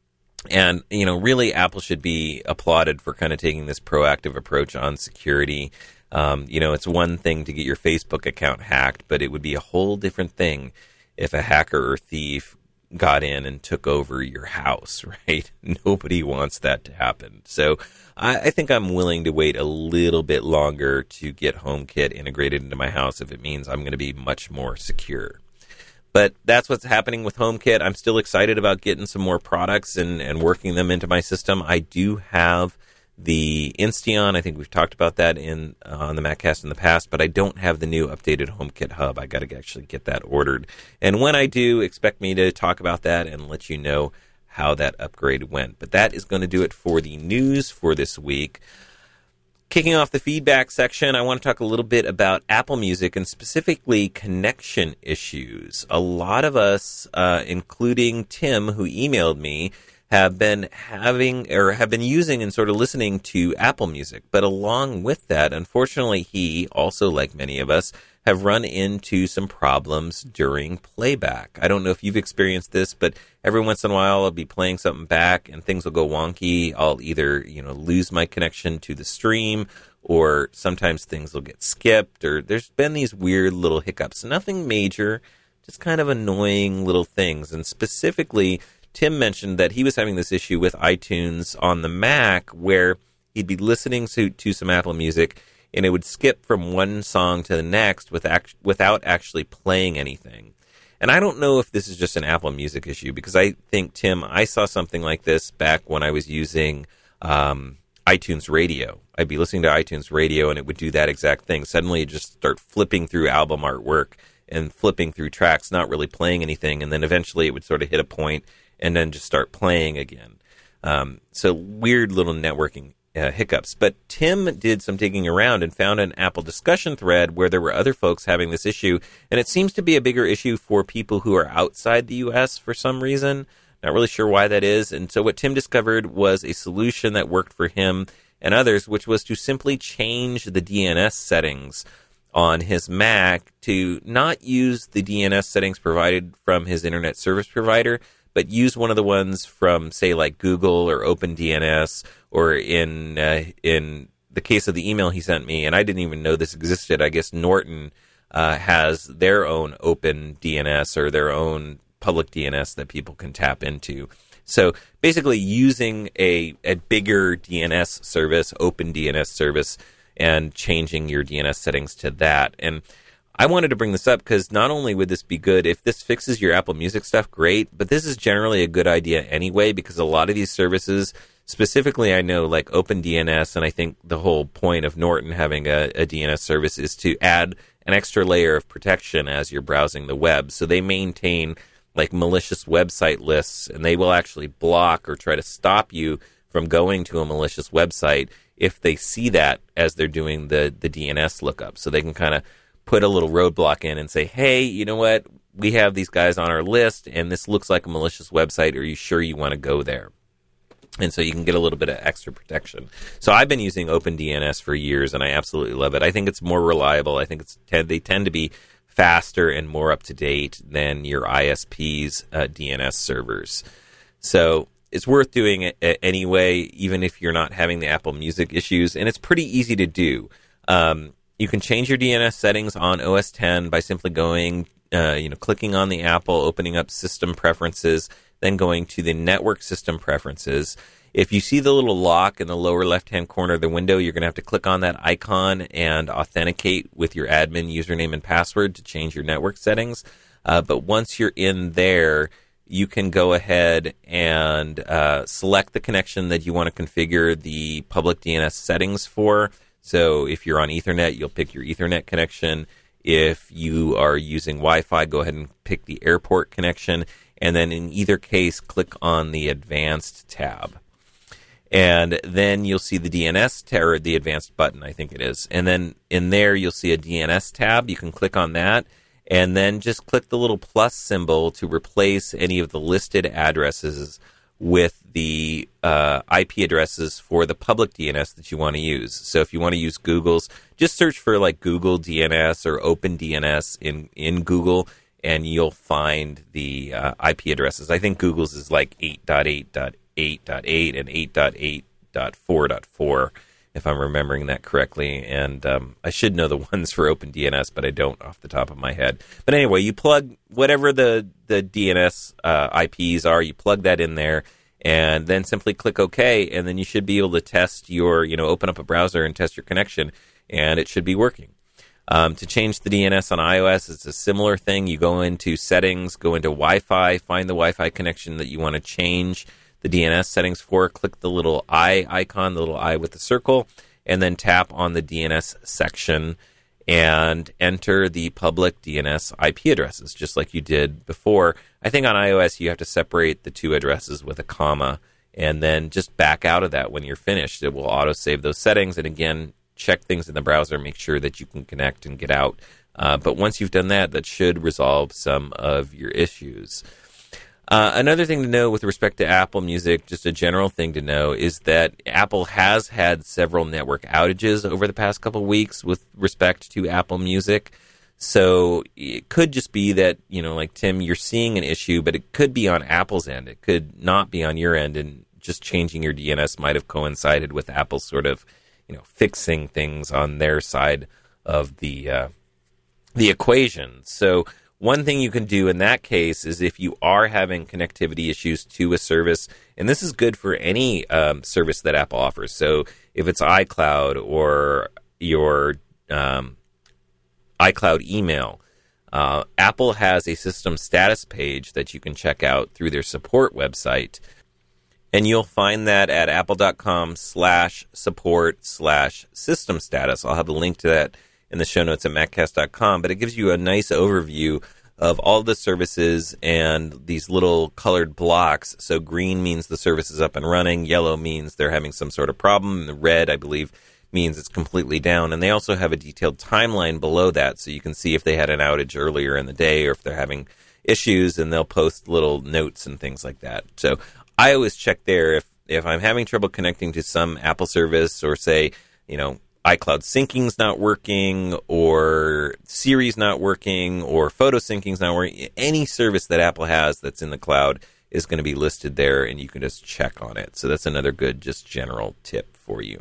And, you know, really Apple should be applauded for kind of taking this proactive approach on security. Um, you know, it's one thing to get your Facebook account hacked, but it would be a whole different thing if a hacker or thief got in and took over your house, right? Nobody wants that to happen. So I, I think I'm willing to wait a little bit longer to get HomeKit integrated into my house if it means I'm going to be much more secure. But that's what's happening with HomeKit. I'm still excited about getting some more products and, and working them into my system. I do have the Insteon. I think we've talked about that in uh, on the MacCast in the past, but I don't have the new updated HomeKit hub. I got to actually get that ordered. And when I do, expect me to talk about that and let you know how that upgrade went. But that is going to do it for the news for this week. Kicking off the feedback section, I want to talk a little bit about Apple Music and specifically connection issues. A lot of us, uh, including Tim, who emailed me, have been having or have been using and sort of listening to Apple Music. But along with that, unfortunately, he, also like many of us, have run into some problems during playback. I don't know if you've experienced this, but every once in a while I'll be playing something back and things will go wonky. I'll either, you know, lose my connection to the stream, or sometimes things will get skipped, or there's been these weird little hiccups. Nothing major, just kind of annoying little things. And specifically, Tim mentioned that he was having this issue with iTunes on the Mac where he'd be listening to, to some Apple Music and it would skip from one song to the next with act, without actually playing anything. And I don't know if this is just an Apple Music issue, because I think, Tim, I saw something like this back when I was using um, iTunes Radio. I'd be listening to iTunes Radio and it would do that exact thing. Suddenly it'd just start flipping through album artwork and flipping through tracks, not really playing anything. And then eventually it would sort of hit a point and then just start playing again. Um, so weird little networking uh, hiccups. But Tim did some digging around and found an Apple discussion thread where there were other folks having this issue. And it seems to be a bigger issue for people who are outside the U S for some reason. Not really sure why that is. And so what Tim discovered was a solution that worked for him and others, which was to simply change the D N S settings on his Mac to not use the D N S settings provided from his internet service provider, but use one of the ones from, say, like Google or OpenDNS, or in uh, in the case of the email he sent me, and I didn't even know this existed. I guess Norton uh, has their own OpenDNS or their own public D N S that people can tap into. So basically using a, a bigger D N S service, OpenDNS service, and changing your D N S settings to that. And I wanted to bring this up because not only would this be good, if this fixes your Apple Music stuff, great, but this is generally a good idea anyway, because a lot of these services, specifically I know like OpenDNS, and I think the whole point of Norton having a, a D N S service is to add an extra layer of protection as you're browsing the web. So they maintain like malicious website lists, and they will actually block or try to stop you from going to a malicious website if they see that as they're doing the, the D N S lookup. So they can kind of put a little roadblock in and say, hey, you know what? We have these guys on our list, and this looks like a malicious website. Are you sure you want to go there? And so you can get a little bit of extra protection. So I've been using OpenDNS for years, and I absolutely love it. I think it's more reliable. I think it's they tend to be faster and more up-to-date than your I S P's uh, D N S servers. So it's worth doing it anyway, even if you're not having the Apple Music issues, and it's pretty easy to do. Um, you can change your D N S settings on O S ten by simply going, uh, you know, clicking on the Apple, opening up System Preferences, then going to the Network System Preferences. If you see the little lock in the lower left-hand corner of the window, you're going to have to click on that icon and authenticate with your admin username and password to change your network settings. Uh, but once you're in there, you can go ahead and uh, select the connection that you want to configure the public D N S settings for. So if you're on Ethernet, you'll pick your Ethernet connection. If you are using Wi-Fi, go ahead and pick the airport connection. And then in either case, click on the Advanced tab. And then you'll see the D N S tab, or the Advanced button, I think it is. And then in there, you'll see a D N S tab. You can click on that. And then just click the little plus symbol to replace any of the listed addresses with the uh, I P addresses for the public D N S that you want to use. So if you want to use Google's, just search for like Google D N S or Open D N S in, in Google, and you'll find the uh, I P addresses. I think Google's is like eight dot eight dot eight dot eight and eight dot eight dot four dot four, if I'm remembering that correctly. And um, I should know the ones for OpenDNS, but I don't off the top of my head. But anyway, you plug whatever the, the D N S uh, I Ps are, you plug that in there, and then simply click OK, and then you should be able to test your, you know, open up a browser and test your connection, and it should be working. Um, to change the D N S on iOS, it's a similar thing. You go into Settings, go into Wi-Fi, find the Wi-Fi connection that you want to change the D N S settings for, click the little eye icon, the little eye with the circle, and then tap on the D N S section and enter the public D N S I P addresses, just like you did before. I think on iOS you have to separate the two addresses with a comma, and then just back out of that when you're finished. It will auto-save those settings, and again, check things in the browser, make sure that you can connect and get out. Uh, but once you've done that, that should resolve some of your issues. Uh, another thing to know with respect to Apple Music, just a general thing to know, is that Apple has had several network outages over the past couple of weeks with respect to Apple Music. So it could just be that, you know, like Tim, you're seeing an issue, but it could be on Apple's end. It could not be on your end, and just changing your D N S might have coincided with Apple sort of, you know, fixing things on their side of the uh, the equation. So one thing you can do in that case is if you are having connectivity issues to a service, and this is good for any um, service that Apple offers. So if it's iCloud or your um, iCloud email, uh, Apple has a system status page that you can check out through their support website. And you'll find that at apple.com slash support slash system status. I'll have a link to that in the show notes at maccast dot com, but it gives you a nice overview of all the services and these little colored blocks. So green means the service is up and running, yellow means they're having some sort of problem, and the red, I believe, means it's completely down. And they also have a detailed timeline below that, so you can see if they had an outage earlier in the day or if they're having issues, and they'll post little notes and things like that. So I always check there if, if I'm having trouble connecting to some Apple service, or say, you know, iCloud syncing's not working, or Siri's not working, or photo syncing's not working. Any service that Apple has that's in the cloud is going to be listed there, and you can just check on it. So that's another good, just general tip for you.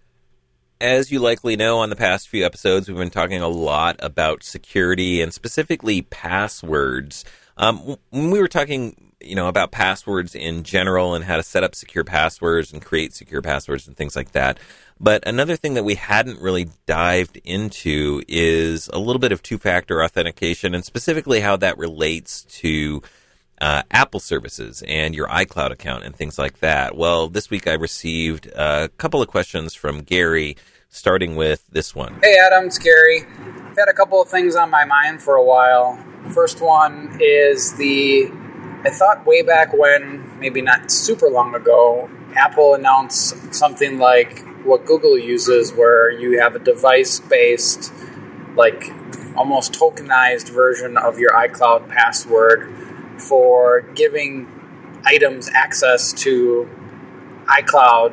As you likely know, on the past few episodes, we've been talking a lot about security, and specifically passwords. Um, when we were talking, you know, about passwords in general and how to set up secure passwords and create secure passwords and things like that. But another thing that we hadn't really dived into is a little bit of two-factor authentication, and specifically how that relates to uh, Apple services and your iCloud account and things like that. Well, this week I received a couple of questions from Gary, starting with this one. Hey Adam, it's Gary. I've had a couple of things on my mind for a while. First one is the, I thought way back when, maybe not super long ago, Apple announced something like what Google uses, where you have a device-based, like almost tokenized version of your iCloud password for giving items access to iCloud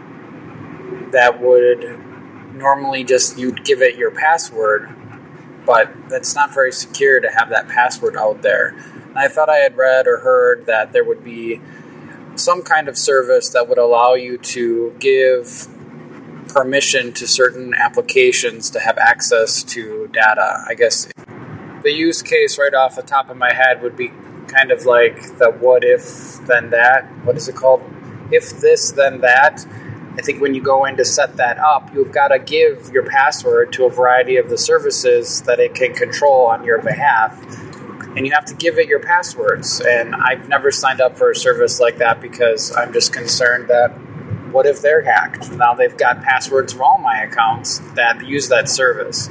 that would normally just, you'd give it your password, but that's not very secure to have that password out there. And I thought I had read or heard that there would be some kind of service that would allow you to give permission to certain applications to have access to data. I guess the use case right off the top of my head would be kind of like the what if then that. What is it called? If this then that. I think when you go in to set that up, you've got to give your password to a variety of the services that it can control on your behalf. and you have to give it your passwords. And I've never signed up for a service like that because I'm just concerned that what if they're hacked? Now they've got passwords for all my accounts that use that service.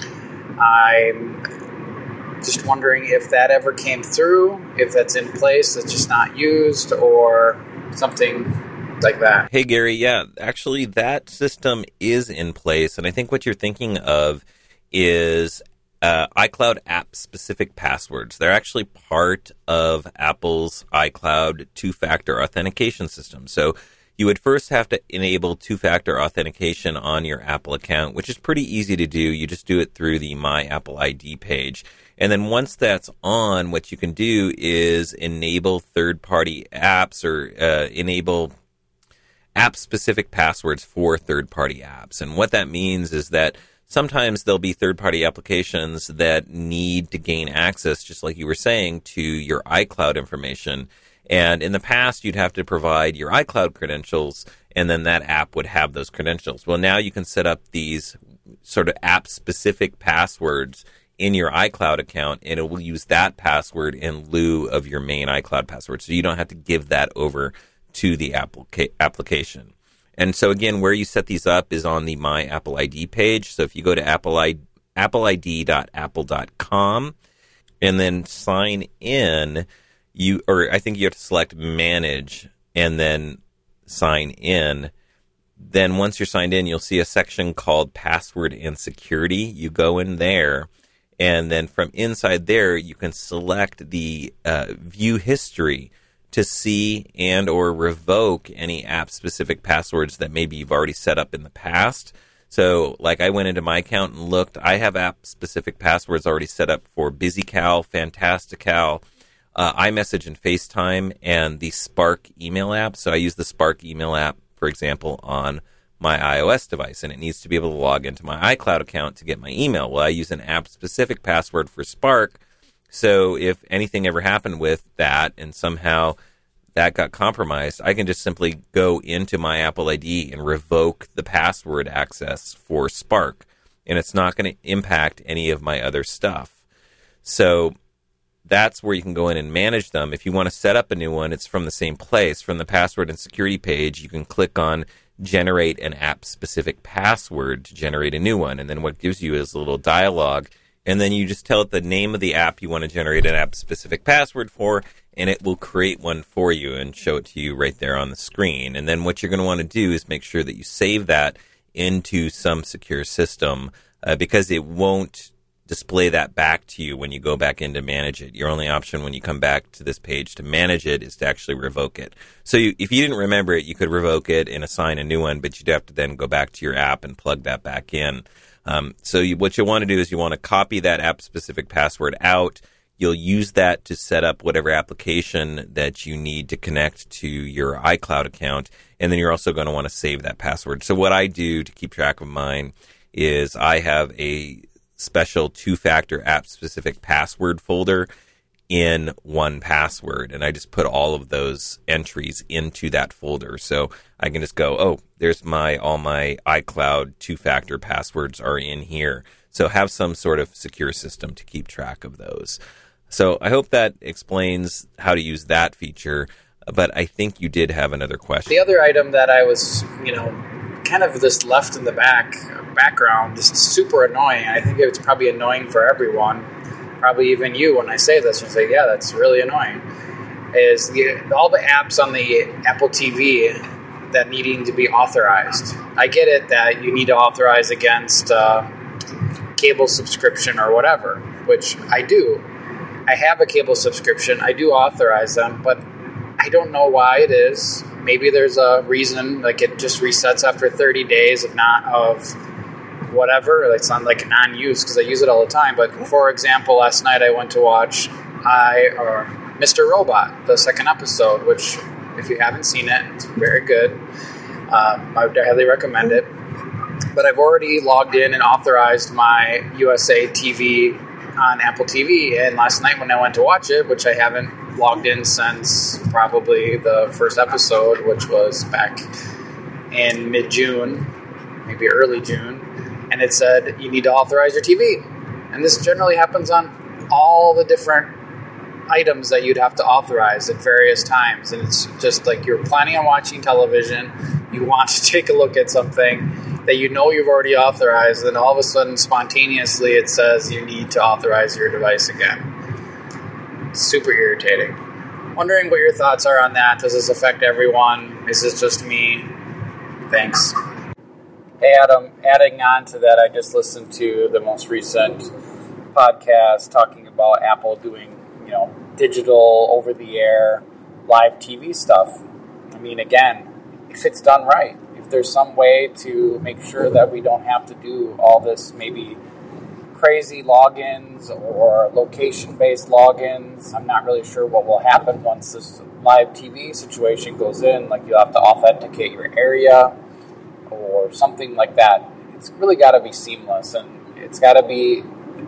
I'm just wondering if that ever came through, if that's in place, that's just not used, or something like that. Hey, Gary, yeah, actually that system is in place, and I think what you're thinking of is uh, iCloud app-specific passwords. They're actually part of Apple's iCloud two-factor authentication system. So you would first have to enable two-factor authentication on your Apple account, which is pretty easy to do. You just do it through the My Apple I D page. And then once that's on, what you can do is enable third-party apps or uh, enable app-specific passwords for third-party apps. And what that means is that sometimes there'll be third-party applications that need to gain access, just like you were saying, to your iCloud information. And in the past, you'd have to provide your iCloud credentials, and then that app would have those credentials. Well, now you can set up these sort of app-specific passwords in your iCloud account, and it will use that password in lieu of your main iCloud password. So you don't have to give that over to the applica- application. And so, again, where you set these up is on the My Apple I D page. So if you go to Apple I D, apple I D dot apple dot com and then sign in, you or I think you have to select Manage and then sign in. Then once you're signed in, you'll see a section called Password and Security. You go in there, and then from inside there, you can select the uh, View History to see and or revoke any app-specific passwords that maybe you've already set up in the past. So, like, I went into my account and looked. I have app-specific passwords already set up for BusyCal, Fantastical, uh, iMessage and FaceTime, and the Spark email app. So I use the Spark email app, for example, on my iOS device, and it needs to be able to log into my iCloud account to get my email. Well, I use an app-specific password for Spark. So if anything ever happened with that and somehow that got compromised, I can just simply go into my Apple I D and revoke the password access for Spark, and it's not going to impact any of my other stuff. So that's where you can go in and manage them. If you want to set up a new one, it's from the same place. From the password and security page, you can click on generate an app-specific password to generate a new one, and then what it gives you is a little dialogue. And then you just tell it the name of the app you want to generate an app-specific password for, and it will create one for you and show it to you right there on the screen. And then what you're going to want to do is make sure that you save that into some secure system uh, because it won't display that back to you when you go back in to manage it. Your only option when you come back to this page to manage it is to actually revoke it. So you, if you didn't remember it, you could revoke it and assign a new one, but you'd have to then go back to your app and plug that back in. Um, so you, what you want to do is you want to copy that app-specific password out. You'll use that to set up whatever application that you need to connect to your iCloud account, and then you're also going to want to save that password. So what I do to keep track of mine is I have a special two-factor app-specific password folder in one password, and I just put all of those entries into that folder. So I can just go, oh, there's my all my iCloud two-factor passwords are in here. So have some sort of secure system to keep track of those. So I hope that explains how to use that feature, but I think you did have another question. The other item that I was, you know, kind of just left in the back background, just super annoying. I think it's probably annoying for everyone, probably even you when I say this, and say, yeah, that's really annoying, is the, all the apps on the Apple T V that needing to be authorized. I get it that you need to authorize against uh, cable subscription or whatever, which I do. I have a cable subscription. I do authorize them, but I don't know why it is. Maybe there's a reason, like it just resets after thirty days of not of whatever. It's not like non-use because I use it all the time. But for example, last night I went to watch I or Mister Robot, the second episode, which if you haven't seen it, it's very good. Um, I would highly recommend it. But I've already logged in and authorized my U S A T V on Apple T V, and last night when I went to watch it, which I haven't logged in since probably the first episode, which was back in mid-June, maybe early June, and it said you need to authorize your T V. And this generally happens on all the different items that you'd have to authorize at various times. And it's just like you're planning on watching television, you want to take a look at something that you know you've already authorized, and all of a sudden, spontaneously, it says you need to authorize your device again. It's super irritating. Wondering what your thoughts are on that. Does this affect everyone? Is this just me? Thanks. Hey, Adam, adding on to that, I just listened to the most recent podcast talking about Apple doing, you know, digital, over-the-air, live T V stuff. I mean, again, if it's done right, if there's some way to make sure that we don't have to do all this maybe crazy logins or location-based logins, I'm not really sure what will happen once this live T V situation goes in. Like, you'll have to authenticate your area or something like that. It's really got to be seamless, and it's got to be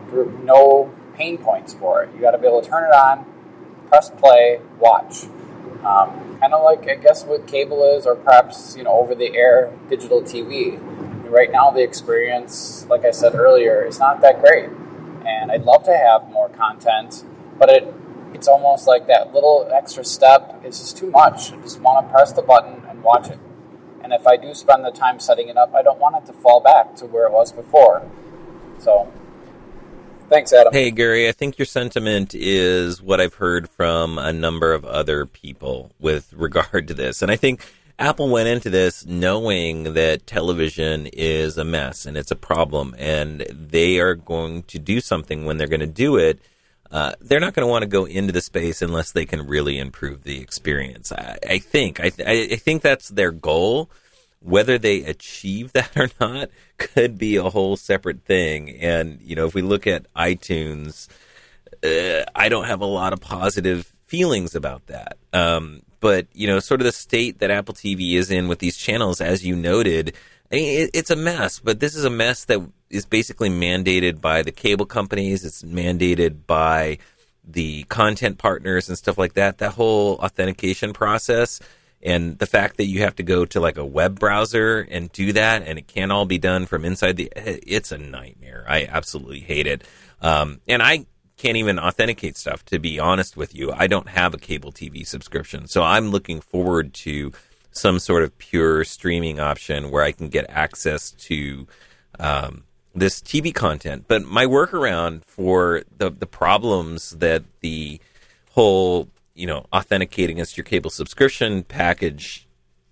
no pain points for it. You got to be able to turn it on, press play, watch. Um, kind of like, I guess, what cable is, or perhaps, you know, over-the-air digital T V. I mean, right now, the experience, like I said earlier, is not that great. And I'd love to have more content, but it it's almost like that little extra step is just too much. I just want to press the button and watch it. And if I do spend the time setting it up, I don't want it to fall back to where it was before. So, thanks, Adam. Hey, Gary, I think your sentiment is what I've heard from a number of other people with regard to this. And I think Apple went into this knowing that television is a mess and it's a problem, and they are going to do something when they're going to do it. Uh, they're not going to want to go into the space unless they can really improve the experience. I, I think. I, th- I think that's their goal. Whether they achieve that or not could be a whole separate thing. And, you know, if we look at iTunes, uh, I don't have a lot of positive feelings about that. Um, but, you know, sort of the state that Apple T V is in with these channels, as you noted, I mean, it, it's a mess. But this is a mess that is basically mandated by the cable companies. It's mandated by the content partners and stuff like that. That whole authentication process and the fact that you have to go to like a web browser and do that, and it can't all be done from inside the, it's a nightmare. I absolutely hate it. Um, and I can't even authenticate stuff, to be honest with you. I don't have a cable T V subscription. So I'm looking forward to some sort of pure streaming option where I can get access to, um, this T V content. But my workaround for the the problems that the whole, you know, authenticating as your cable subscription package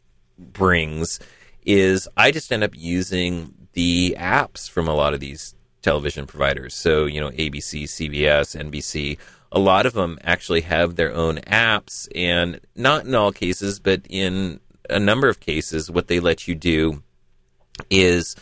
brings is I just end up using the apps from a lot of these television providers. So, you know, A B C, C B S, N B C, a lot of them actually have their own apps, and not in all cases, but in a number of cases, what they let you do is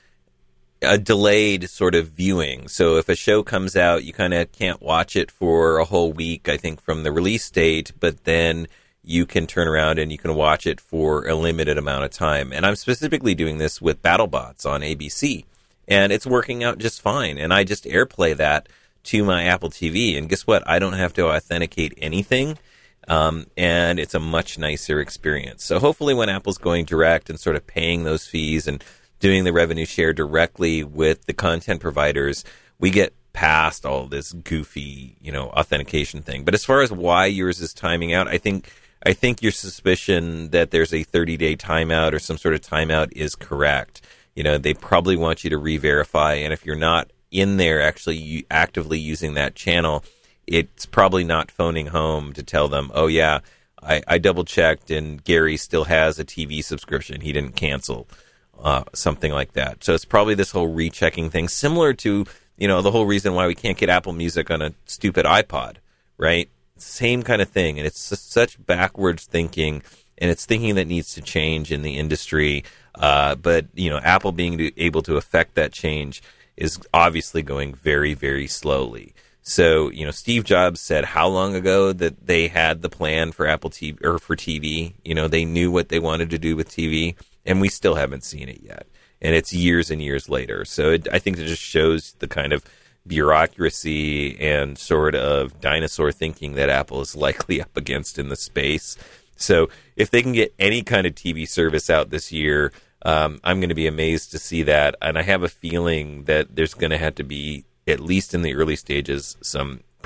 a delayed sort of viewing. So if a show comes out, you kind of can't watch it for a whole week, I think, from the release date, but then you can turn around and you can watch it for a limited amount of time. And I'm specifically doing this with BattleBots on A B C, and it's working out just fine. And I just AirPlay that to my Apple T V, and guess what? I don't have to authenticate anything. Um, and it's a much nicer experience. So hopefully when Apple's going direct and sort of paying those fees and doing the revenue share directly with the content providers, we get past all this goofy, you know, authentication thing. But as far as why yours is timing out, I think I think your suspicion that there's a thirty-day timeout or some sort of timeout is correct. You know, they probably want you to re-verify, and if you're not in there actually actively using that channel, it's probably not phoning home to tell them, oh yeah, I, I double-checked and Gary still has a T V subscription. He didn't cancel. Uh, something like that. So it's probably this whole rechecking thing, similar to, you know, the whole reason why we can't get Apple Music on a stupid iPod, right? Same kind of thing. And it's such backwards thinking, and it's thinking that needs to change in the industry. Uh, but, you know, Apple being able to affect that change is obviously going very, very slowly. So, you know, Steve Jobs said how long ago that they had the plan for Apple T V or for T V? You know, they knew what they wanted to do with T V. And we still haven't seen it yet. And it's years and years later. So it, I think it just shows the kind of bureaucracy and sort of dinosaur thinking that Apple is likely up against in the space. So if they can get any kind of T V service out this year, um, I'm going to be amazed to see that. And I have a feeling that there's going to have to be, at least in the early stages, some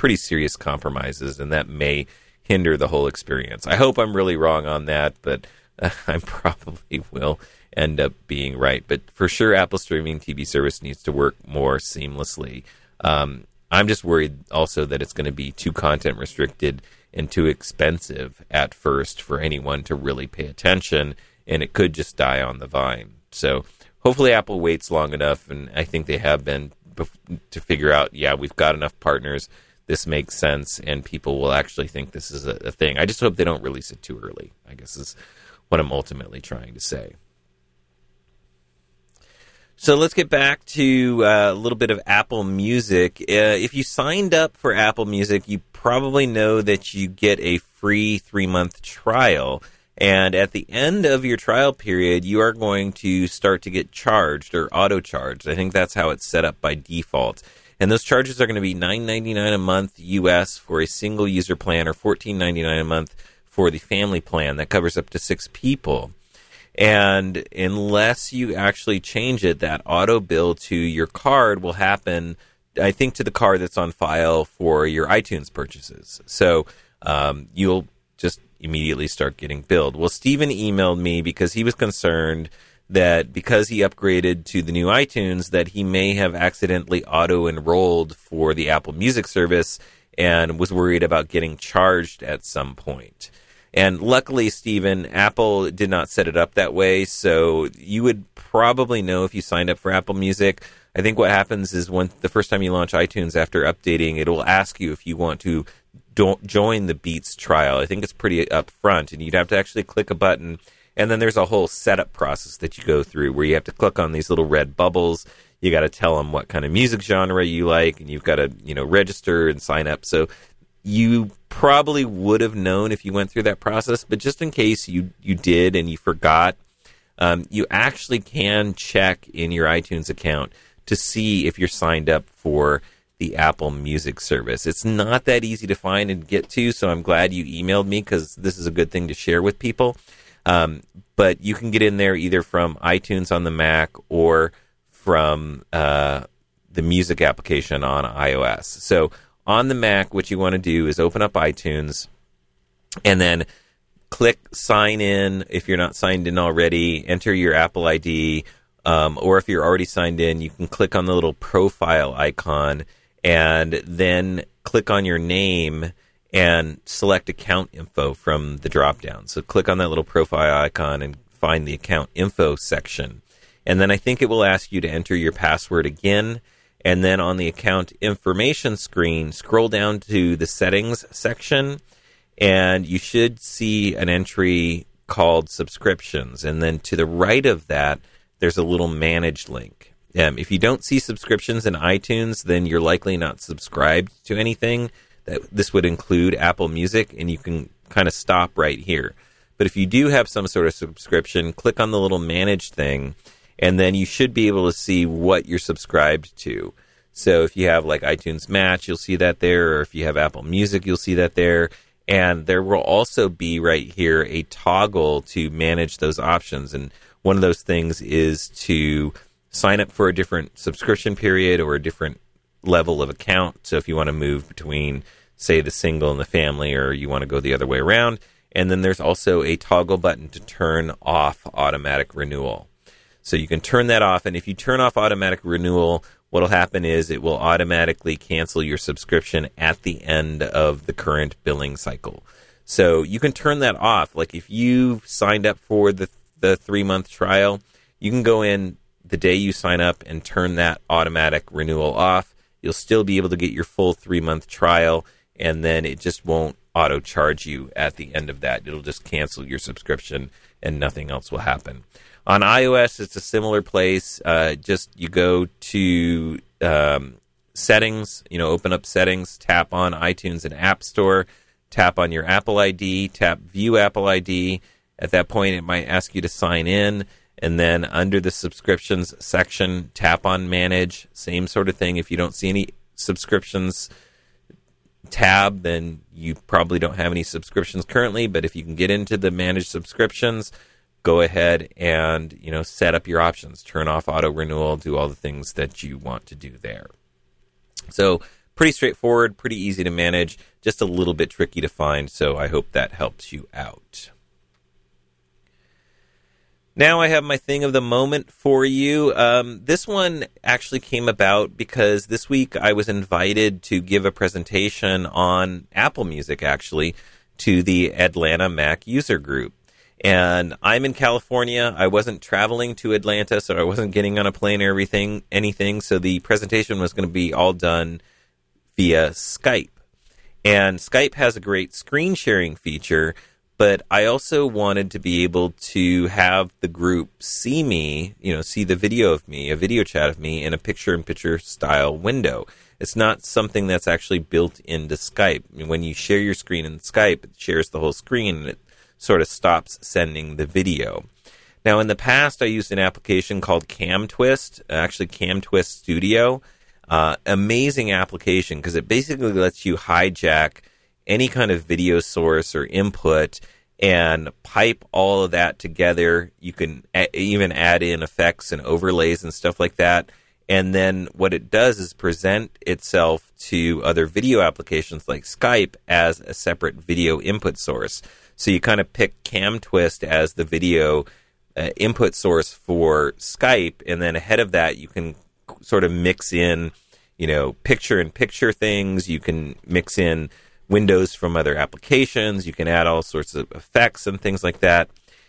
pretty serious compromises, and that may hinder the whole experience. I hope I'm really wrong on that, but uh, I probably will end up being right. But for sure, Apple streaming T V service needs to work more seamlessly. Um, I'm just worried also that it's going to be too content restricted and too expensive at first for anyone to really pay attention, and it could just die on the vine. So hopefully Apple waits long enough, and I think they have been, to figure out, yeah, we've got enough partners, this makes sense, and people will actually think this is a, a thing. I just hope they don't release it too early, I guess is what I'm ultimately trying to say. So let's get back to uh, a little bit of Apple Music. Uh, if you signed up for Apple Music, you probably know that you get a free three-month trial. And at the end of your trial period, you are going to start to get charged or auto-charged. I think that's how it's set up by default. And those charges are going to be nine ninety-nine a month U S for a single-user plan, or fourteen ninety-nine a month for the family plan that covers up to six people. And unless you actually change it, that auto bill to your card will happen, I think, to the card that's on file for your iTunes purchases. So um, you'll just immediately start getting billed. Well, Steven emailed me because he was concerned that because he upgraded to the new iTunes, that he may have accidentally auto-enrolled for the Apple Music service and was worried about getting charged at some point. And luckily, Steven, Apple did not set it up that way, so you would probably know if you signed up for Apple Music. I think what happens is when the first time you launch iTunes after updating, it will ask you if you want to don't join the Beats trial. I think it's pretty upfront, and you'd have to actually click a button, and then there's a whole setup process that you go through where you have to click on these little red bubbles. You got to tell them what kind of music genre you like, and you've got to, you know, register and sign up. So you probably would have known if you went through that process, but just in case you, you did and you forgot, um, you actually can check in your iTunes account to see if you're signed up for the Apple Music service. It's not that easy to find and get to, so I'm glad you emailed me because this is a good thing to share with people. Um, but you can get in there either from iTunes on the Mac or from uh, the music application on iOS. So on the Mac, what you want to do is open up iTunes and then click sign in. If you're not signed in already, enter your Apple I D, um, or if you're already signed in, you can click on the little profile icon and then click on your name and select account info from the drop-down. So click on that little profile icon and find the account info section. And then I think it will ask you to enter your password again. And then on the account information screen, scroll down to the settings section, and you should see an entry called subscriptions. And then to the right of that, there's a little manage link. Um, if you don't see subscriptions in iTunes, then you're likely not subscribed to anything. That this would include Apple Music, and you can kind of stop right here. But if you do have some sort of subscription, click on the little manage thing, and then you should be able to see what you're subscribed to. So if you have like iTunes Match, you'll see that there, or if you have Apple Music, you'll see that there. And there will also be right here a toggle to manage those options. And one of those things is to sign up for a different subscription period or a different level of account. So if you want to move between, say, the single and the family, or you want to go the other way around. And then there's also a toggle button to turn off automatic renewal. So you can turn that off, and if you turn off automatic renewal, what will happen is it will automatically cancel your subscription at the end of the current billing cycle. So you can turn that off. Like if you signed up for the the three-month trial, you can go in the day you sign up and turn that automatic renewal off. You'll still be able to get your full three-month trial, and then it just won't auto-charge you at the end of that. It'll just cancel your subscription, and nothing else will happen. On iOS, it's a similar place. Uh, just you go to um, settings, you know, open up settings, tap on iTunes and App Store, tap on your Apple I D, tap View Apple I D. At that point, it might ask you to sign in. And then under the subscriptions section, tap on Manage. Same sort of thing. If you don't see any subscriptions tab, then you probably don't have any subscriptions currently. But if you can get into the Manage subscriptions, go ahead and, you know, set up your options. Turn off auto renewal. Do all the things that you want to do there. So pretty straightforward, pretty easy to manage, just a little bit tricky to find, so I hope that helps you out. Now I have my thing of the moment for you. Um, this one actually came about because this week I was invited to give a presentation on Apple Music, actually, to the Atlanta Mac user group. And I'm in California. I wasn't traveling to Atlanta, so I wasn't getting on a plane or everything, anything. So the presentation was going to be all done via Skype. And Skype has a great screen sharing feature, but I also wanted to be able to have the group see me, you know, see the video of me, a video chat of me in a picture-in-picture style window. It's not something that's actually built into Skype. I mean, when you share your screen in Skype, it shares the whole screen and it sort of stops sending the video. Now, in the past, I used an application called CamTwist, actually CamTwist Studio. Uh, amazing application because it basically lets you hijack any kind of video source or input and pipe all of that together. You can a- even add in effects and overlays and stuff like that. And then what it does is present itself to other video applications like Skype as a separate video input source. So you kind of pick CamTwist as the video uh, input source for Skype, and then ahead of that you can sort of mix in, you know, picture-in-picture things. You can mix in windows from other applications. You can add all sorts of effects and things like that.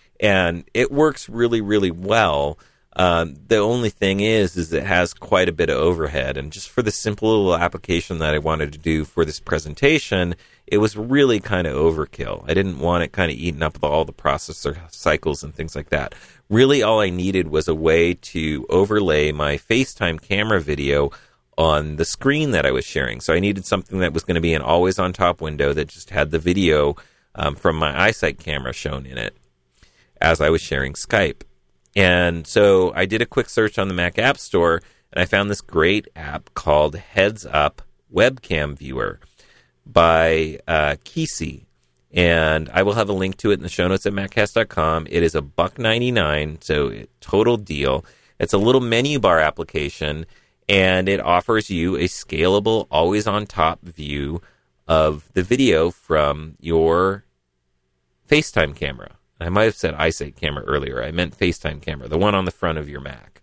And it works really, really well. Um, the only thing is, is it has quite a bit of overhead. And just for the simple little application that I wanted to do for this presentation, it was really kind of overkill. I didn't want it kind of eaten up with all the processor cycles and things like that. Really, all I needed was a way to overlay my FaceTime camera video on the screen that I was sharing. So I needed something that was going to be an always-on-top window that just had the video um, from my iSight camera shown in it as I was sharing Skype. And so I did a quick search on the Mac App Store, and I found this great app called Heads Up Webcam Viewer by uh, Kisi. And I will have a link to it in the show notes at Maccast dot com. It is a buck ninety-nine, so total deal. It's a little menu bar application, and it offers you a scalable, always-on-top view of the video from your FaceTime camera. I might have said iSight camera earlier. I meant FaceTime camera, the one on the front of your Mac.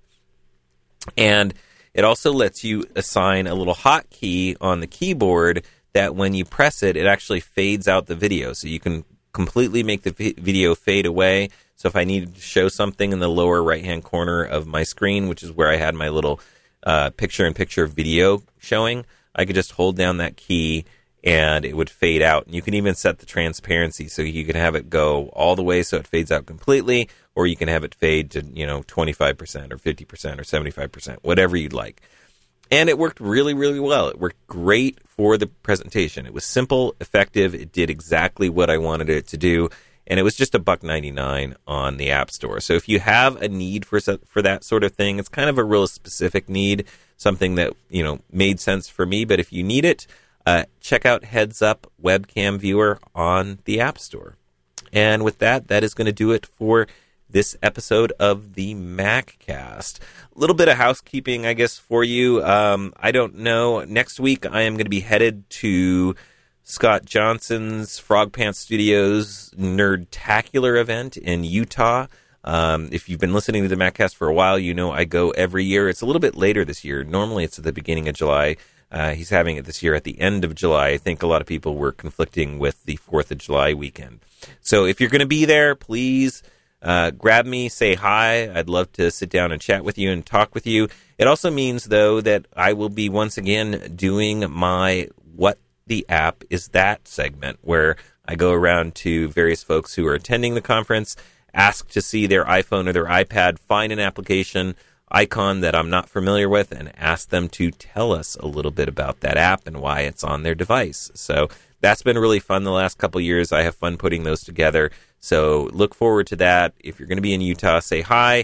And it also lets you assign a little hotkey on the keyboard that when you press it, it actually fades out the video. So you can completely make the vi- video fade away. So if I needed to show something in the lower right-hand corner of my screen, which is where I had my little uh, picture-in-picture video showing, I could just hold down that key and it would fade out. And you can even set the transparency, so you can have it go all the way so it fades out completely, or you can have it fade to, you know, twenty-five percent or fifty percent or seventy-five percent, whatever you'd like. And it worked really, really well. It worked great for the presentation. It was simple, effective. It did exactly what I wanted it to do. And it was just a buck ninety-nine on the App Store. So if you have a need for for that sort of thing, it's kind of a real specific need, something that, you know, made sense for me. But if you need it, uh, check out Heads Up Webcam Viewer on the App Store. And with that, that is going to do it for this episode of the MacCast. A little bit of housekeeping, I guess, for you. Um, I don't know. Next week, I am going to be headed to Scott Johnson's Frog Pants Studios Nerdtacular event in Utah. Um, if you've been listening to the MacCast for a while, you know I go every year. It's a little bit later this year. Normally, it's at the beginning of July. Uh, he's having it this year at the end of July. I think a lot of people were conflicting with the fourth of July weekend. So if you're going to be there, please uh, grab me, say hi. I'd love to sit down and chat with you and talk with you. It also means, though, that I will be once again doing my What the App Is That segment, where I go around to various folks who are attending the conference, ask to see their iPhone or their iPad, find an application icon that I'm not familiar with, and ask them to tell us a little bit about that app and why it's on their device. So that's been really fun the last couple years. I have fun putting those together. So look forward to that. If you're going to be in Utah, say hi,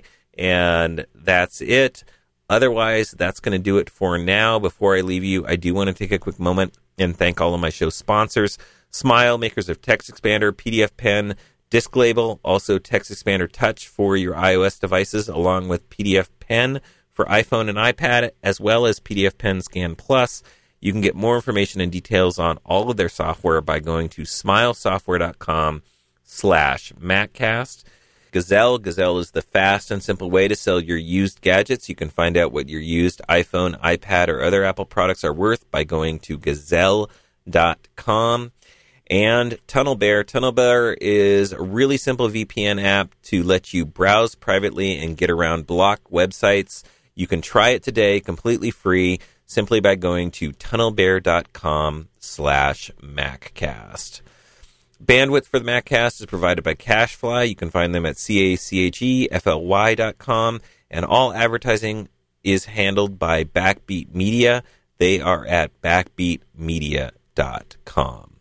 and that's it. Otherwise, that's going to do it for now. Before I leave you, I do want to take a quick moment and thank all of my show sponsors: Smile, makers of TextExpander, P D F Pen, Disk Label, also TextExpander Touch for your iOS devices, along with P D F Pen for iPhone and iPad, as well as P D F Pen Scan Plus, You can get more information and details on all of their software by going to smilesoftware.com slash MacCast. Gazelle. Gazelle is the fast and simple way to sell your used gadgets. You can find out what your used iPhone, iPad, or other Apple products are worth by going to gazelle dot com. And TunnelBear. TunnelBear is a really simple V P N app to let you browse privately and get around block websites. You can try it today completely free simply by going to tunnelbear.com slash MacCast. Bandwidth for the MacCast is provided by CacheFly. You can find them at C A C H E F L Y dot com. And all advertising is handled by Backbeat Media. They are at backbeat media dot com.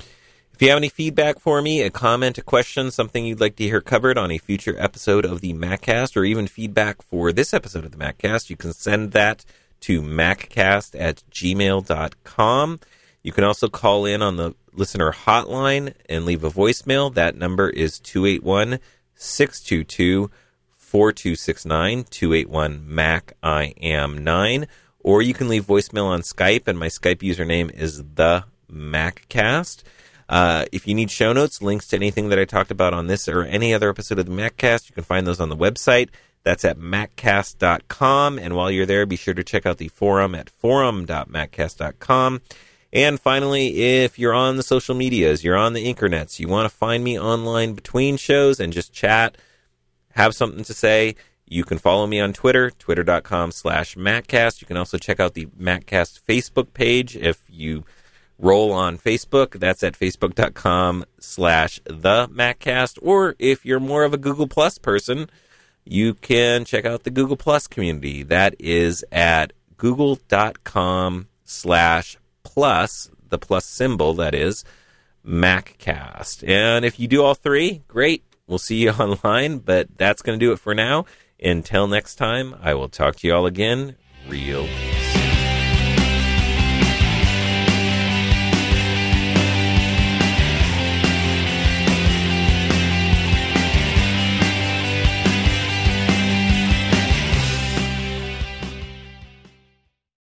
If you have any feedback for me, a comment, a question, something you'd like to hear covered on a future episode of the MacCast, or even feedback for this episode of the MacCast, you can send that to maccast at gmail dot com. You can also call in on the listener hotline and leave a voicemail. That number is two eight one, six two two, four two six nine, two eight one, M A C I am nine. Or you can leave voicemail on Skype, and my Skype username is the MacCast. Uh, if you need show notes, links to anything that I talked about on this or any other episode of the MacCast, you can find those on the website. That's at maccast dot com. And while you're there, be sure to check out the forum at forum dot maccast dot com. And finally, if you're on the social medias, you're on the internets, you want to find me online between shows and just chat, have something to say, you can follow me on Twitter, twitter.com slash MacCast. You can also check out the MacCast Facebook page if you roll on Facebook. That's at facebook.com slash the MacCast. Or if you're more of a Google Plus person, you can check out the Google Plus community. That is at google.com slash plus, the plus symbol, that is, MacCast. And if you do all three, great. We'll see you online, but that's going to do it for now. Until next time, I will talk to you all again real